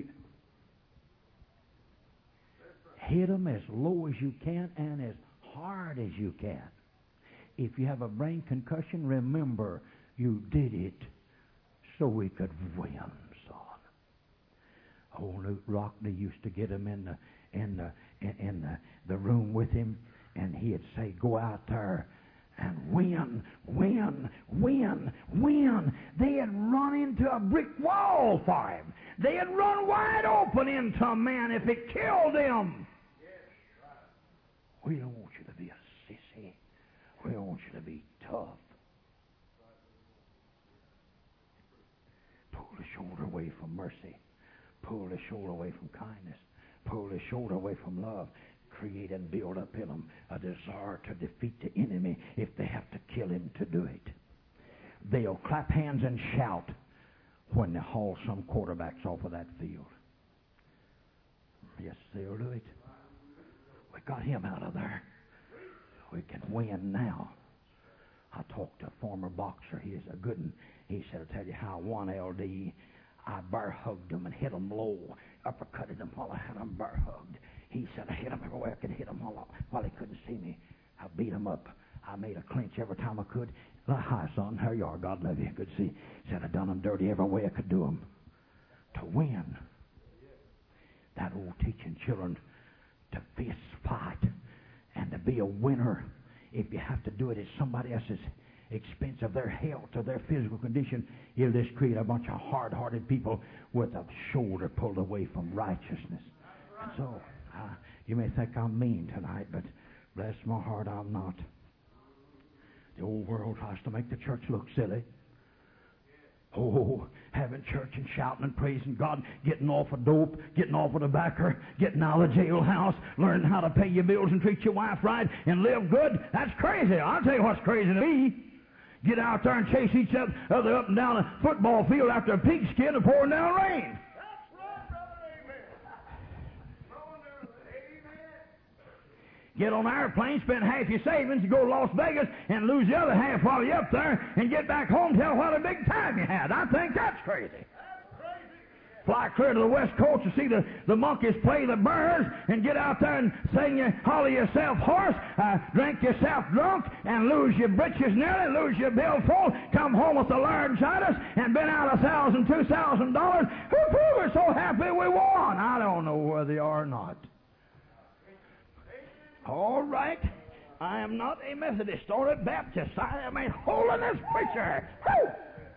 hit them as low as you can and as hard as you can. If you have a brain concussion, remember you did it so we could win, son. Old Newt Rockney used to get him in the in the in, in the, the room with him, and he'd say, "Go out there And when, when, when, when they had run into a brick wall for him. They had run wide open into a man if it killed them. We don't want you to be a sissy. We want you to be tough. Pull the shoulder away from mercy. Pull the shoulder away from kindness. Pull the shoulder away from love. Create and build up in them a desire to defeat the enemy if they have to kill him to do it. They'll clap hands and shout when they haul some quarterbacks off of that field. Yes, they'll do it. We got him out of there. We can win now. I talked to a former boxer. He's a good one. He said, I'll tell you how I won L D. I bear hugged him and hit him low. Uppercutted him while I had him bear hugged. He said, I hit him everywhere I could hit him while, while he couldn't see me. I beat him up. I made a clinch every time I could. Hi, son. Here you are. God love you. Good to see you. Said I done him dirty every way I could do him. To win. That old teaching children to fist fight and to be a winner. If you have to do it at somebody else's expense of their health or their physical condition, you'll just create a bunch of hard-hearted people with a shoulder pulled away from righteousness. And so, uh, you may think I'm mean tonight, but bless my heart, I'm not. The old world tries to make the church look silly. Oh, having church and shouting and praising God, getting off of dope, getting off of tobacco, getting out of the jailhouse, learning how to pay your bills and treat your wife right and live good. That's crazy. I'll tell you what's crazy to me. Get out there and chase each other up and down a football field after a pigskin and pouring down rain. Get on an airplane, spend half your savings, go to Las Vegas, and lose the other half while you're up there, and get back home and tell what a big time you had. I think that's crazy. That's crazy. Fly clear to the West Coast to see the, the monkeys play the birds, and get out there and sing your, holler yourself hoarse, uh, drink yourself drunk, and lose your britches nearly, lose your billfold, come home with a laryngitis, and been out a thousand, two thousand dollars. Whoo-hoo, we're so happy we won. I don't know whether they are or not. All right, I am not a Methodist or a Baptist. I am a holiness preacher. Woo!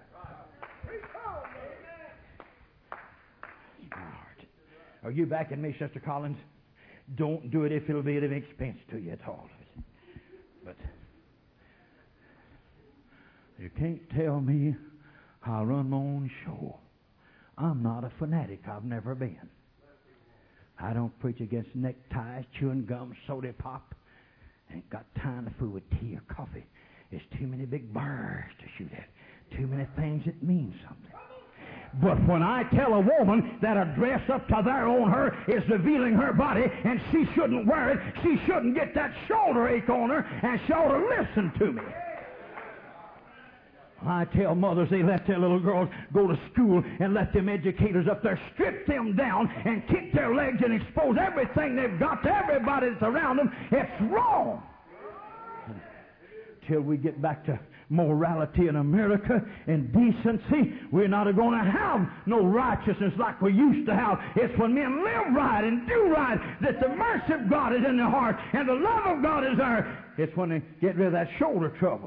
Are you backing me, Sister Collins? Don't do it if it'll be at an expense to you at all. But you can't tell me how I run my own show. I'm not a fanatic. I've never been. I don't preach against neckties, chewing gum, soda pop. Ain't got time to fool with tea or coffee. There's too many big birds to shoot at. Too many things that mean something. But when I tell a woman that a dress up to there on her is revealing her body and she shouldn't wear it, she shouldn't get that shoulder ache on her, and she ought to listen to me. I tell mothers they let their little girls go to school and let them educators up there strip them down and kick their legs and expose everything they've got to everybody that's around them. It's wrong. Till we get back to morality in America and decency, we're not going to have no righteousness like we used to have. It's when men live right and do right that the mercy of God is in their heart and the love of God is there. It's when they get rid of that shoulder trouble.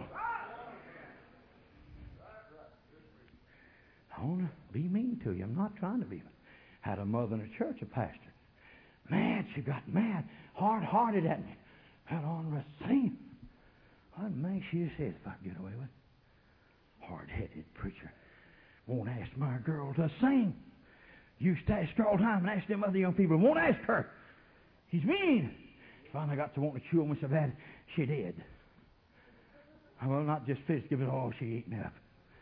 I want to be mean to you. I'm not trying to be mean. Had a mother in a church, a pastor. Man, she got mad, hard-hearted at me. Got on the scene. What man she says if I get away with it? Hard-headed preacher. Won't ask my girl to sing. Used to ask her all the time and ask them other young people. Won't ask her. He's mean. Finally got to want to chew on me so bad, she did. Well, not just physically, but all she ate me up.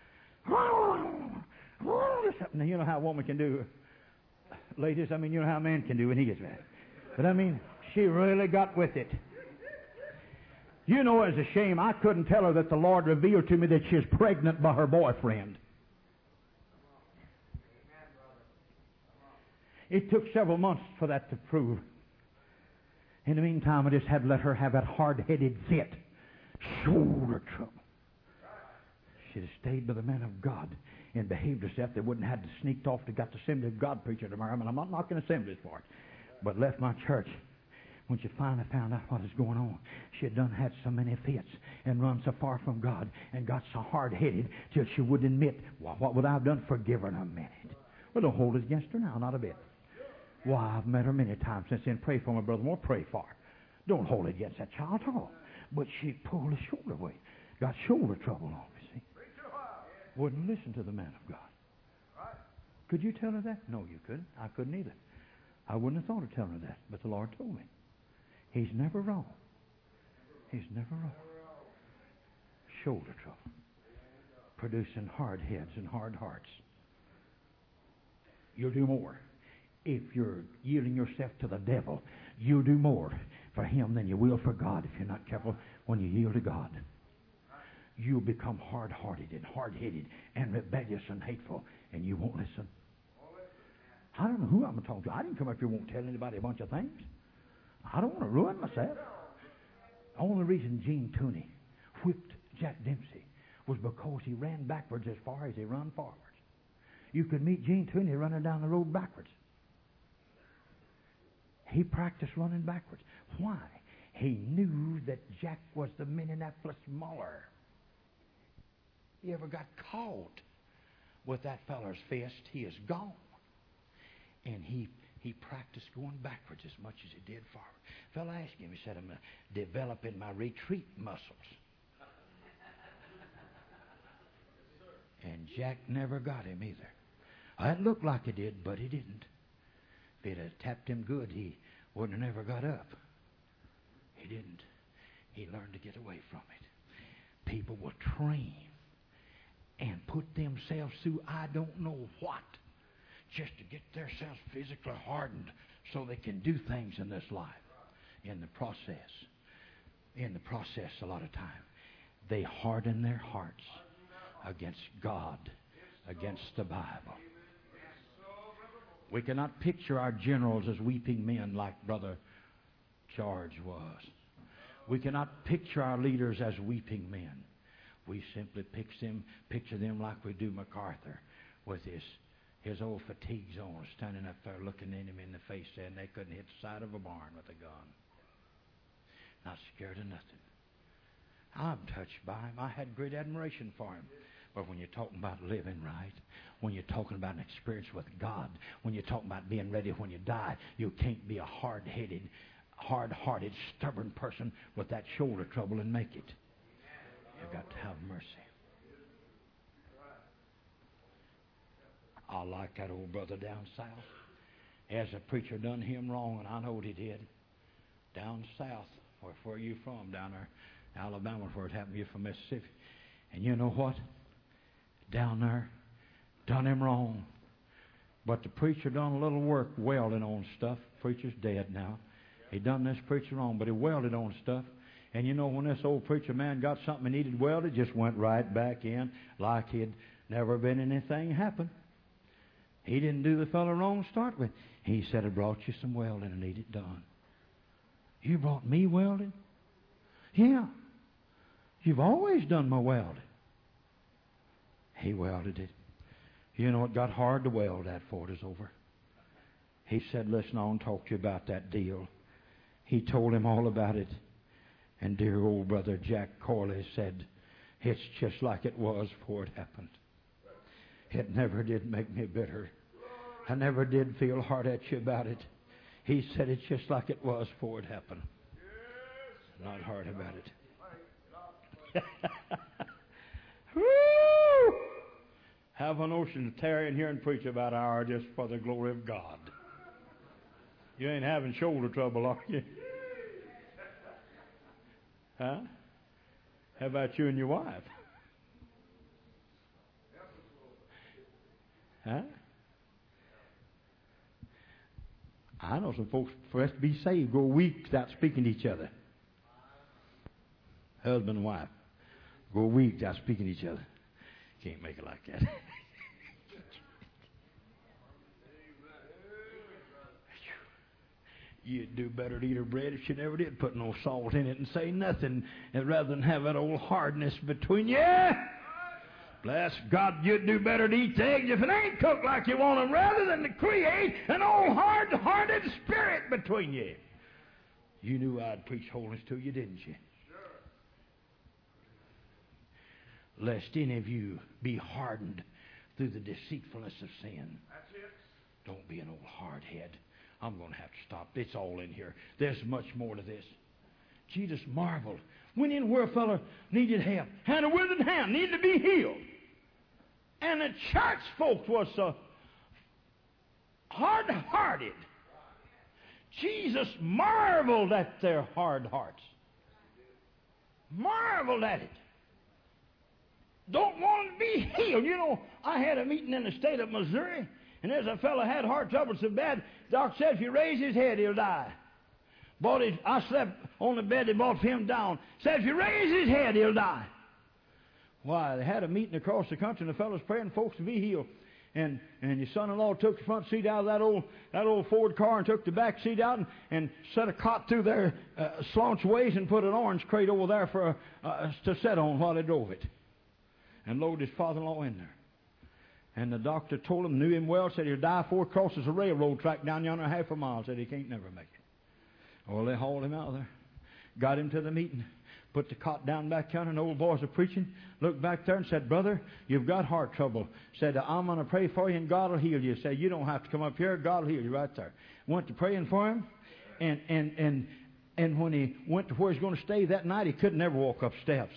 Now, you know how a woman can do. Ladies, I mean, you know how a man can do when he gets mad. But I mean, she really got with it. You know, it's a shame. I couldn't tell her that the Lord revealed to me that she's pregnant by her boyfriend. It took several months for that to prove. In the meantime, I just had to let her have that hard-headed fit. Shoulder trouble. She'd have stayed with the man of God and behaved herself. They wouldn't have had to sneaked off to got the Assembly of God preacher tomorrow. I mean, I'm not knocking assemblies for it. But left my church when she finally found out what was going on, she had done had so many fits and run so far from God and got so hard-headed till she wouldn't admit, well, what would I have done? Forgive her in a minute. Well, don't hold it against her now, not a bit. Why, I've met her many times since then. Pray for my brother more. Pray for her. Don't hold it against that child at all. But she pulled the shoulder away. Got shoulder trouble on her, see. Wouldn't listen to the man of God. Could you tell her that? No, you couldn't. I couldn't either. I wouldn't have thought of telling her that, but the Lord told me. He's never wrong. He's never wrong. Shoulder trouble. Producing hard heads and hard hearts. You'll do more. If you're yielding yourself to the devil, you'll do more for him than you will for God if you're not careful when you yield to God. You'll become hard-hearted and hard-headed and rebellious and hateful, and you won't listen. I don't know who I'm talking to. I didn't come up here and won't tell anybody a bunch of things. I don't want to ruin myself. The only reason Gene Tooney whipped Jack Dempsey was because he ran backwards as far as he ran forwards. You could meet Gene Tooney running down the road backwards. He practiced running backwards. Why? He knew that Jack was the Minneapolis Mauler. He ever got caught with that feller's fist, he is gone. And he he practiced going backwards as much as he did forward. A fellow asked him, he said, I'm developing my retreat muscles. And Jack never got him either. It looked like he did, but he didn't. If it had tapped him good, he wouldn't have never got up. He didn't. He learned to get away from it. People will train and put themselves through I don't know what just to get themselves physically hardened so they can do things in this life. In the process, in the process a lot of time, they harden their hearts against God, against the Bible. We cannot picture our generals as weeping men like Brother George was. We cannot picture our leaders as weeping men. We simply picture them, picture them like we do MacArthur with his, his old fatigues on, standing up there looking at him in the face saying they couldn't hit the side of a barn with a gun. Not scared of nothing. I'm touched by him. I had great admiration for him. But when you're talking about living right, when you're talking about an experience with God, when you're talking about being ready when you die, you can't be a hard-headed, hard-hearted, stubborn person with that shoulder trouble and make it. You've got to have mercy. I like that old brother down south. As a preacher done him wrong, and I know what he did. Down south, where, where are you from? Down there, Alabama, where it happened. You're from Mississippi. And you know what? Down there, done him wrong. But the preacher done a little work welding on stuff. Preacher's dead now. He done this preacher wrong, but he welded on stuff. And you know, when this old preacher man got something he needed welded, just went right back in like he'd never been anything happen. He didn't do the fellow wrong to start with. He said, I brought you some welding and need it done. You brought me welding? Yeah. You've always done my welding. He welded it. You know, it got hard to weld that before it was over. He said, listen, I want to talk to you about that deal. He told him all about it. And dear old brother Jack Corley said, it's just like it was before it happened. It never did make me bitter. I never did feel hard at you about it. He said it's just like it was before it happened. Not hard about it. Woo! Have a notion to tarry in here and preach about an hour just for the glory of God. You ain't having shoulder trouble, are you? Huh? How about you and your wife? Huh? I know some folks, for us to be saved, go weeks without speaking to each other. Husband and wife. Go weeks without speaking to each other. Can't make it like that. You'd do better to eat her bread if she never did put no salt in it and say nothing, and rather than have that old hardness between you. Bless God, you'd do better to eat the eggs if it ain't cooked like you want them, rather than to create an old hard-hearted spirit between you. You knew I'd preach holiness to you, didn't you? Sure. Lest any of you be hardened through the deceitfulness of sin. That's it. Don't be an old hard head. I'm going to have to stop. It's all in here. There's much more to this. Jesus marveled. Went in where a fellow needed help. Had a withered hand, needed to be healed. And the church folks was so hard-hearted. Jesus marveled at their hard hearts. Marveled at it. Don't want to be healed. You know, I had a meeting in the state of Missouri, and there's a fellow had heart trouble so bad, doc said if you raise his head, he'll die. Bought his, I slept on the bed, they brought him down. Said if you raise his head, he'll die. Why, they had a meeting across the country, and the fellow's praying folks to be healed. And and your son-in-law took the front seat out of that old that old Ford car and took the back seat out and, and set a cot through their uh, slouch ways and put an orange crate over there for uh, to sit on while they drove it. And loaded his father-in-law in there. And the doctor told him, knew him well, said he'll die before he crosses a railroad track down yonder half a mile. Said he can't never make it. Well, they hauled him out of there. Got him to the meeting. Put the cot down back yonder, and the old boys are preaching. Looked back there and said, brother, you've got heart trouble. Said, I'm going to pray for you and God will heal you. Said, you don't have to come up here. God will heal you right there. Went to praying for him. And, and, and, and when he went to where he's going to stay that night, he couldn't ever walk up steps.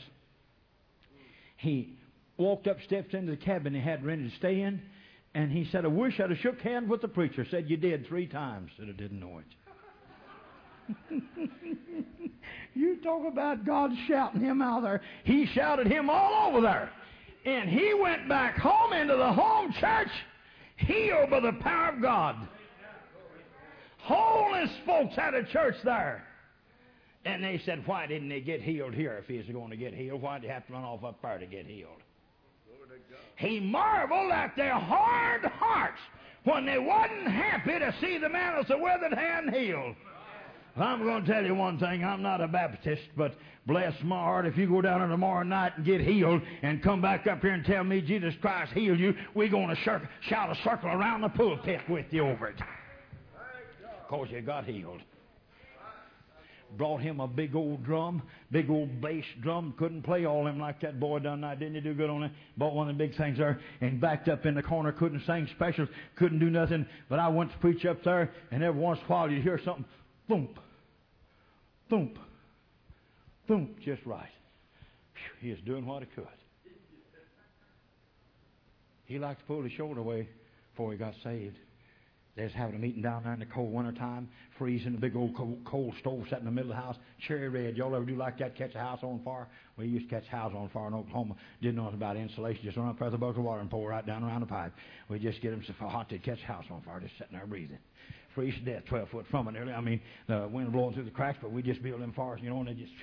He walked up steps into the cabin he had rented to stay in. And he said, I wish I'd have shook hands with the preacher. Said, you did three times. Said, I didn't know it. You talk about God shouting him out there. He shouted him all over there. And he went back home into the home church, healed by the power of God. Holiness folks had a church there. And they said, why didn't they get healed here if he was going to get healed? Why did he have to run off up there to get healed? He marveled at their hard hearts when they wasn't happy to see the man with the withered hand healed. I'm going to tell you one thing. I'm not a Baptist, but bless my heart, if you go down there tomorrow night and get healed and come back up here and tell me Jesus Christ healed you, we're going to shir- shout a circle around the pulpit with you over it. Because you got healed. Brought him a big old drum, big old bass drum. Couldn't play all them like that boy done night. Didn't he do good on it? Bought one of the big things there and backed up in the corner. Couldn't sing specials. Couldn't do nothing. But I went to preach up there, and every once in a while you'd hear something. Thump. Thump. Thump. Just right. Whew, he was doing what he could. He liked to pull his shoulder away before he got saved. They was having a meeting down there in the cold winter time, freezing, the big old cold, cold stove set in the middle of the house, cherry red. Y'all ever do like that, catch a house on fire? We used to catch houses on fire in Oklahoma. Didn't know anything about insulation. Just run up there with a bucket of water and pour right down around the pipe. We just get them so hot they'd catch a house on fire, just sitting there breathing. Freeze to death, twelve foot from it nearly. I mean, the wind blowing through the cracks, but we just build them fires, you know, and they just...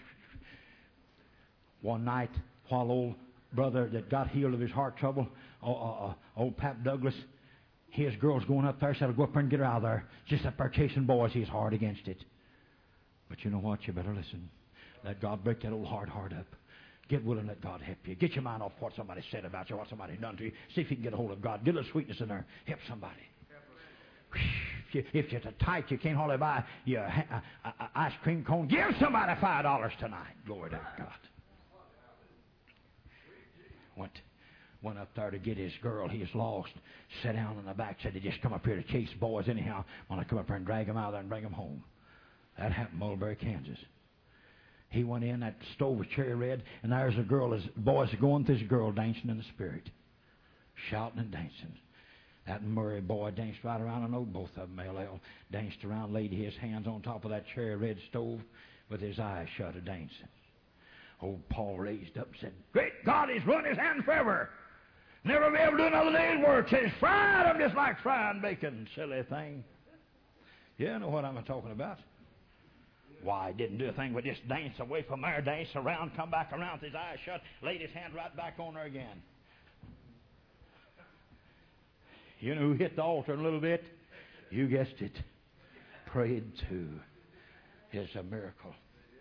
One night, while old brother that got healed of his heart trouble, uh, uh, old Pap Douglas, his girl's going up there, said, I'll go up there and get her out of there. Just up there chasing boys. He's hard against it. But you know what? You better listen. Let God break that old hard heart up. Get willing, let God help you. Get your mind off what somebody said about you, what somebody done to you. See if you can get a hold of God. Get a little sweetness in there. Help somebody. If, you, if you're tight, you can't hardly buy your a, a, a ice cream cone. Give somebody five dollars tonight. Glory to God. What? Went up there to get his girl. He was lost. Sat down in the back. Said, they just come up here to chase boys anyhow. Want to come up here and drag them out of there and bring them home. That happened in Mulberry, Kansas. He went in. That stove was cherry red. And there's a girl. His boys are going with this girl dancing in the spirit. Shouting and dancing. That Murray boy danced right around. I know both of them, L L. Danced around, laid his hands on top of that cherry red stove with his eyes shut a dancing. Old Paul raised up and said, great God, he's run his hand forever. Never be able to do another day's work. Says, fried them just like frying bacon, silly thing. Yeah, I know what I'm talking about. Why, he didn't do a thing but just dance away from there, dance around, come back around with his eyes shut, laid his hand right back on her again. You know who hit the altar a little bit? You guessed it. Prayed too. It's a miracle.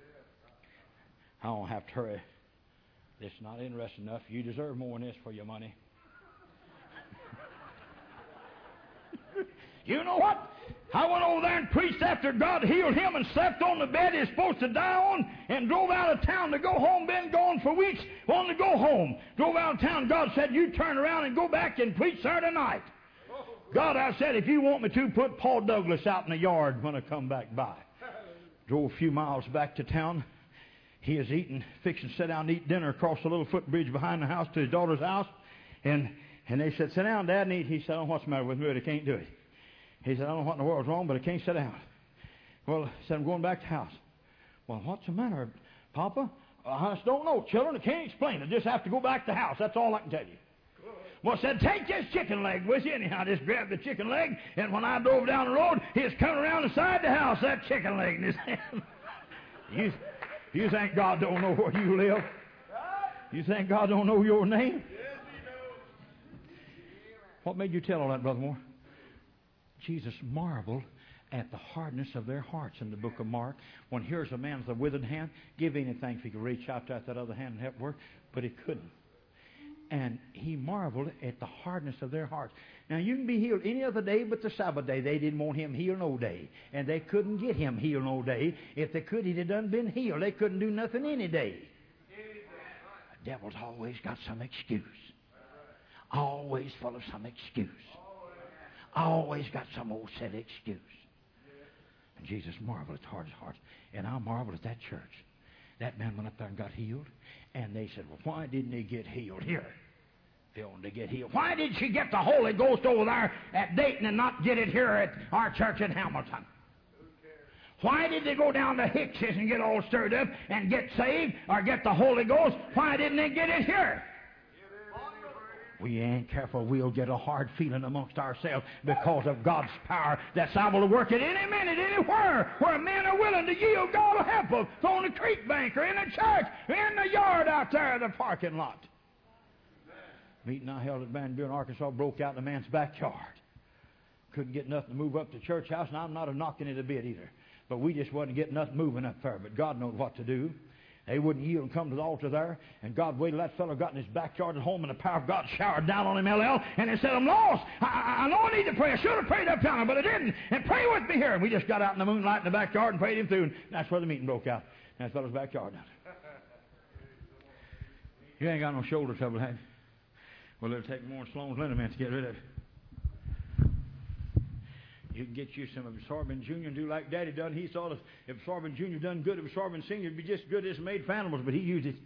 I don't have to hurry. This is not interesting enough. You deserve more than this for your money. You know what? I went over there and preached after God healed him and slept on the bed he's supposed to die on and drove out of town to go home. Been gone for weeks, wanted to go home. Drove out of town. God said, you turn around and go back and preach Saturday night. God, I said, if you want me to, put Paul Douglas out in the yard when I come back by. Drove a few miles back to town. He is eating, fixing to sit down and eat dinner across the little footbridge behind the house to his daughter's house. And, and they said, sit down, Dad, and eat. He said, oh, what's the matter with me? I can't do it. He said, I don't know what in the world's wrong, but I can't sit down. Well, he said, I'm going back to the house. Well, what's the matter, Papa? I just don't know, children. I can't explain it. I just have to go back to the house. That's all I can tell you. Well, I said, take this chicken leg with you. Anyhow, I just grabbed the chicken leg, and when I drove down the road, he was coming around the side of the house, that chicken leg in his hand. you, you think God don't know where you live? You think God don't know your name? What made you tell all that, Brother Moore? Jesus marveled at the hardness of their hearts in the book of Mark. When here's a man with a withered hand, give anything if he could reach out to that other hand and help work, but he couldn't. And he marveled at the hardness of their hearts. Now, you can be healed any other day but the Sabbath day. They didn't want him healed no day. And they couldn't get him healed no day. If they could, he'd have done been healed. They couldn't do nothing any day. The devil's always got some excuse. Always full of some excuse. Always got some old set excuse. And Jesus marveled at the hardest hearts. And I marveled at that church. That man went up there and got healed. And they said, well, why didn't he get healed here? They only get healed. Why did she get the Holy Ghost over there at Dayton and not get it here at our church in Hamilton? Why did they go down to Hicks's and get all stirred up and get saved or get the Holy Ghost? Why didn't they get it here? We ain't careful, we'll get a hard feeling amongst ourselves because of God's power that's able to work at any minute, anywhere, where men are willing to yield. God will help them. It's on the creek bank or in the church or in the yard out there in the parking lot. Meeting I held at Van Buren, Arkansas, broke out in a man's backyard. Couldn't get nothing to move up to the church house, and I'm not a knocking it a bit either. But we just wasn't getting nothing moving up there. But God knows what to do. They wouldn't yield and come to the altar there. And God waited till that fellow got in his backyard at home, and the power of God showered down on him, L L. And he said, I'm lost. I, I, I know I need to pray. I should have prayed up down, but I didn't. And pray with me here. And we just got out in the moonlight in the backyard and prayed him through. And that's where the meeting broke out. In that fellow's backyard. You ain't got no shoulder trouble, have you? Well, it'll take more than Sloan's liniment to get rid of it. You can get you some absorbent Junior and do like Daddy done. He thought if absorbent Junior done good, absorbent Senior would be just good as made for animals, but he used it.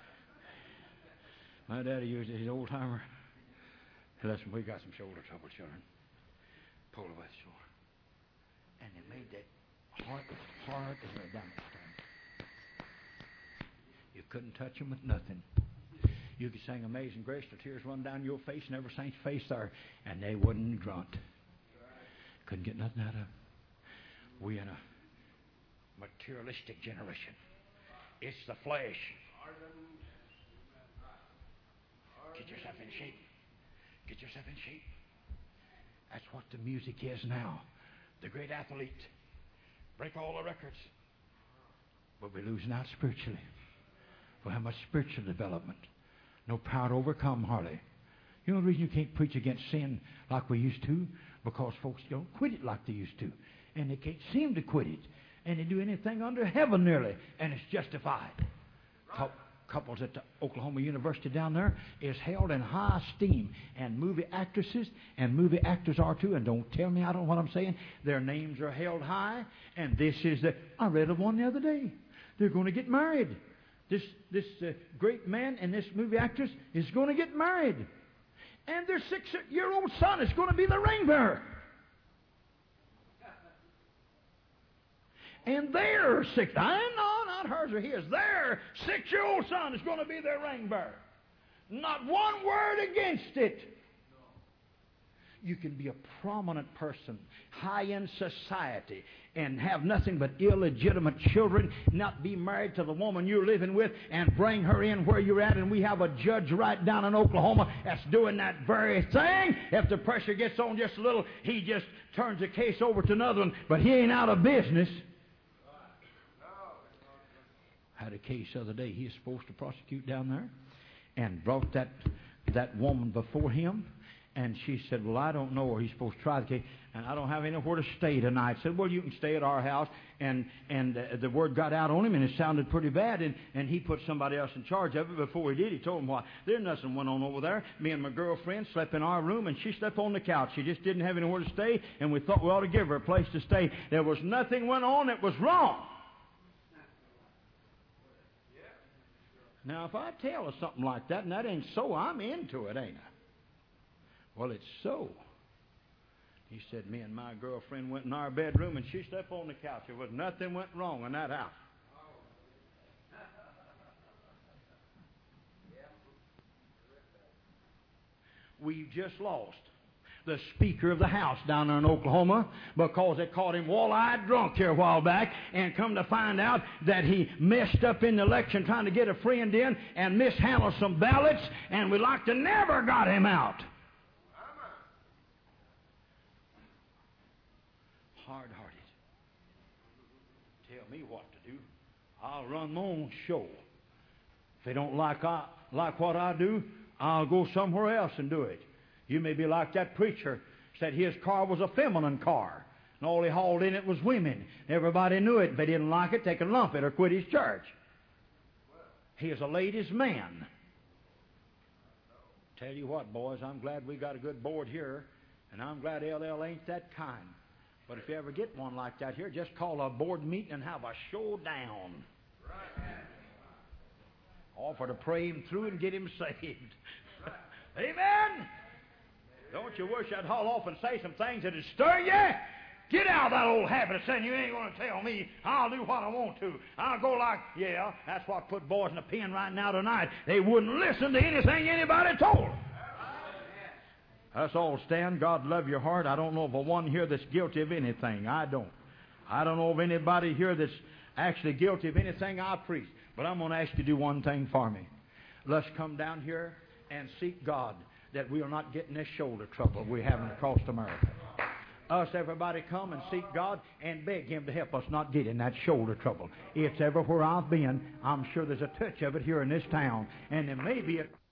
My daddy used it. He's an old timer. Listen, we got some shoulder trouble, children. Pull away the shoulder. And they made that heart as hard as a diamond stone. You couldn't touch them with nothing. You could sing Amazing Grace, the tears run down your face, and every saint's face there, and they wouldn't grunt. Couldn't get nothing out of it. We in a materialistic generation. It's the flesh. Get yourself in shape. Get yourself in shape. That's what the music is now. The great athlete. Break all the records. But we're losing out spiritually. We have much spiritual development. No power to overcome, hardly. You know the reason you can't preach against sin like we used to? Because folks don't quit it like they used to. And they can't seem to quit it. And they do anything under heaven nearly. And it's justified. Right. Couples at the Oklahoma University down there is held in high esteem. And movie actresses and movie actors are too. And don't tell me I don't know what I'm saying. Their names are held high. And this is the... I read of one the other day. They're going to get married. This, this uh, great man and this movie actress is going to get married. And their six-year-old son is going to be the ring bearer. And their six, I know, not hers or his, their six-year-old son is going to be their ring bearer. Not one word against it. You can be a prominent person, high in society, and have nothing but illegitimate children, not be married to the woman you're living with, and bring her in where you're at. And we have a judge right down in Oklahoma that's doing that very thing. If the pressure gets on just a little, he just turns the case over to another one, but he ain't out of business. Had a case the other day. He's supposed to prosecute down there, and brought that that woman before him. And she said, well, I don't know where he's supposed to try the case, and I don't have anywhere to stay tonight. I said, well, you can stay at our house. And and uh, the word got out on him, and it sounded pretty bad, and, and he put somebody else in charge of it. Before he did, he told him, why, there's nothing went on over there. Me and my girlfriend slept in our room, and she slept on the couch. She just didn't have anywhere to stay, and we thought we ought to give her a place to stay. There was nothing went on that was wrong. Now, if I tell her something like that, and that ain't so, I'm into it, ain't I? Well, it's so. He said, me and my girlfriend went in our bedroom, and she slept on the couch. There was nothing went wrong in that house. We just lost the Speaker of the House down there in Oklahoma because they caught him wall-eyed drunk here a while back, and come to find out that he messed up in the election trying to get a friend in and mishandled some ballots, and we like to never got him out. Hard-hearted. Tell me what to do. I'll run my own show. If they don't like, I, like what I do, I'll go somewhere else and do it. You may be like that preacher said his car was a feminine car, and all he hauled in it was women. Everybody knew it. If they didn't like it, they could lump it or quit his church. He is a ladies' man. Tell you what, boys, I'm glad we got a good board here, and I'm glad L L ain't that kind. But if you ever get one like that here, just call a board meeting and have a showdown. Offer to pray him through and get him saved. Amen? Don't you wish I'd haul off and say some things that'd stir you? Get out of that old habit of saying you ain't going to tell me. I'll do what I want to. I'll go like, yeah, that's what put boys in the pen right now tonight. They wouldn't listen to anything anybody told them. Us all stand. God love your heart. I don't know of a one here that's guilty of anything. I don't. I don't know of anybody here that's actually guilty of anything I preach. But I'm going to ask you to do one thing for me. Let's come down here and seek God that we'll not get in this shoulder trouble we're having across America. Us, everybody, come and seek God and beg Him to help us not get in that shoulder trouble. It's everywhere I've been. I'm sure there's a touch of it here in this town. And there may be a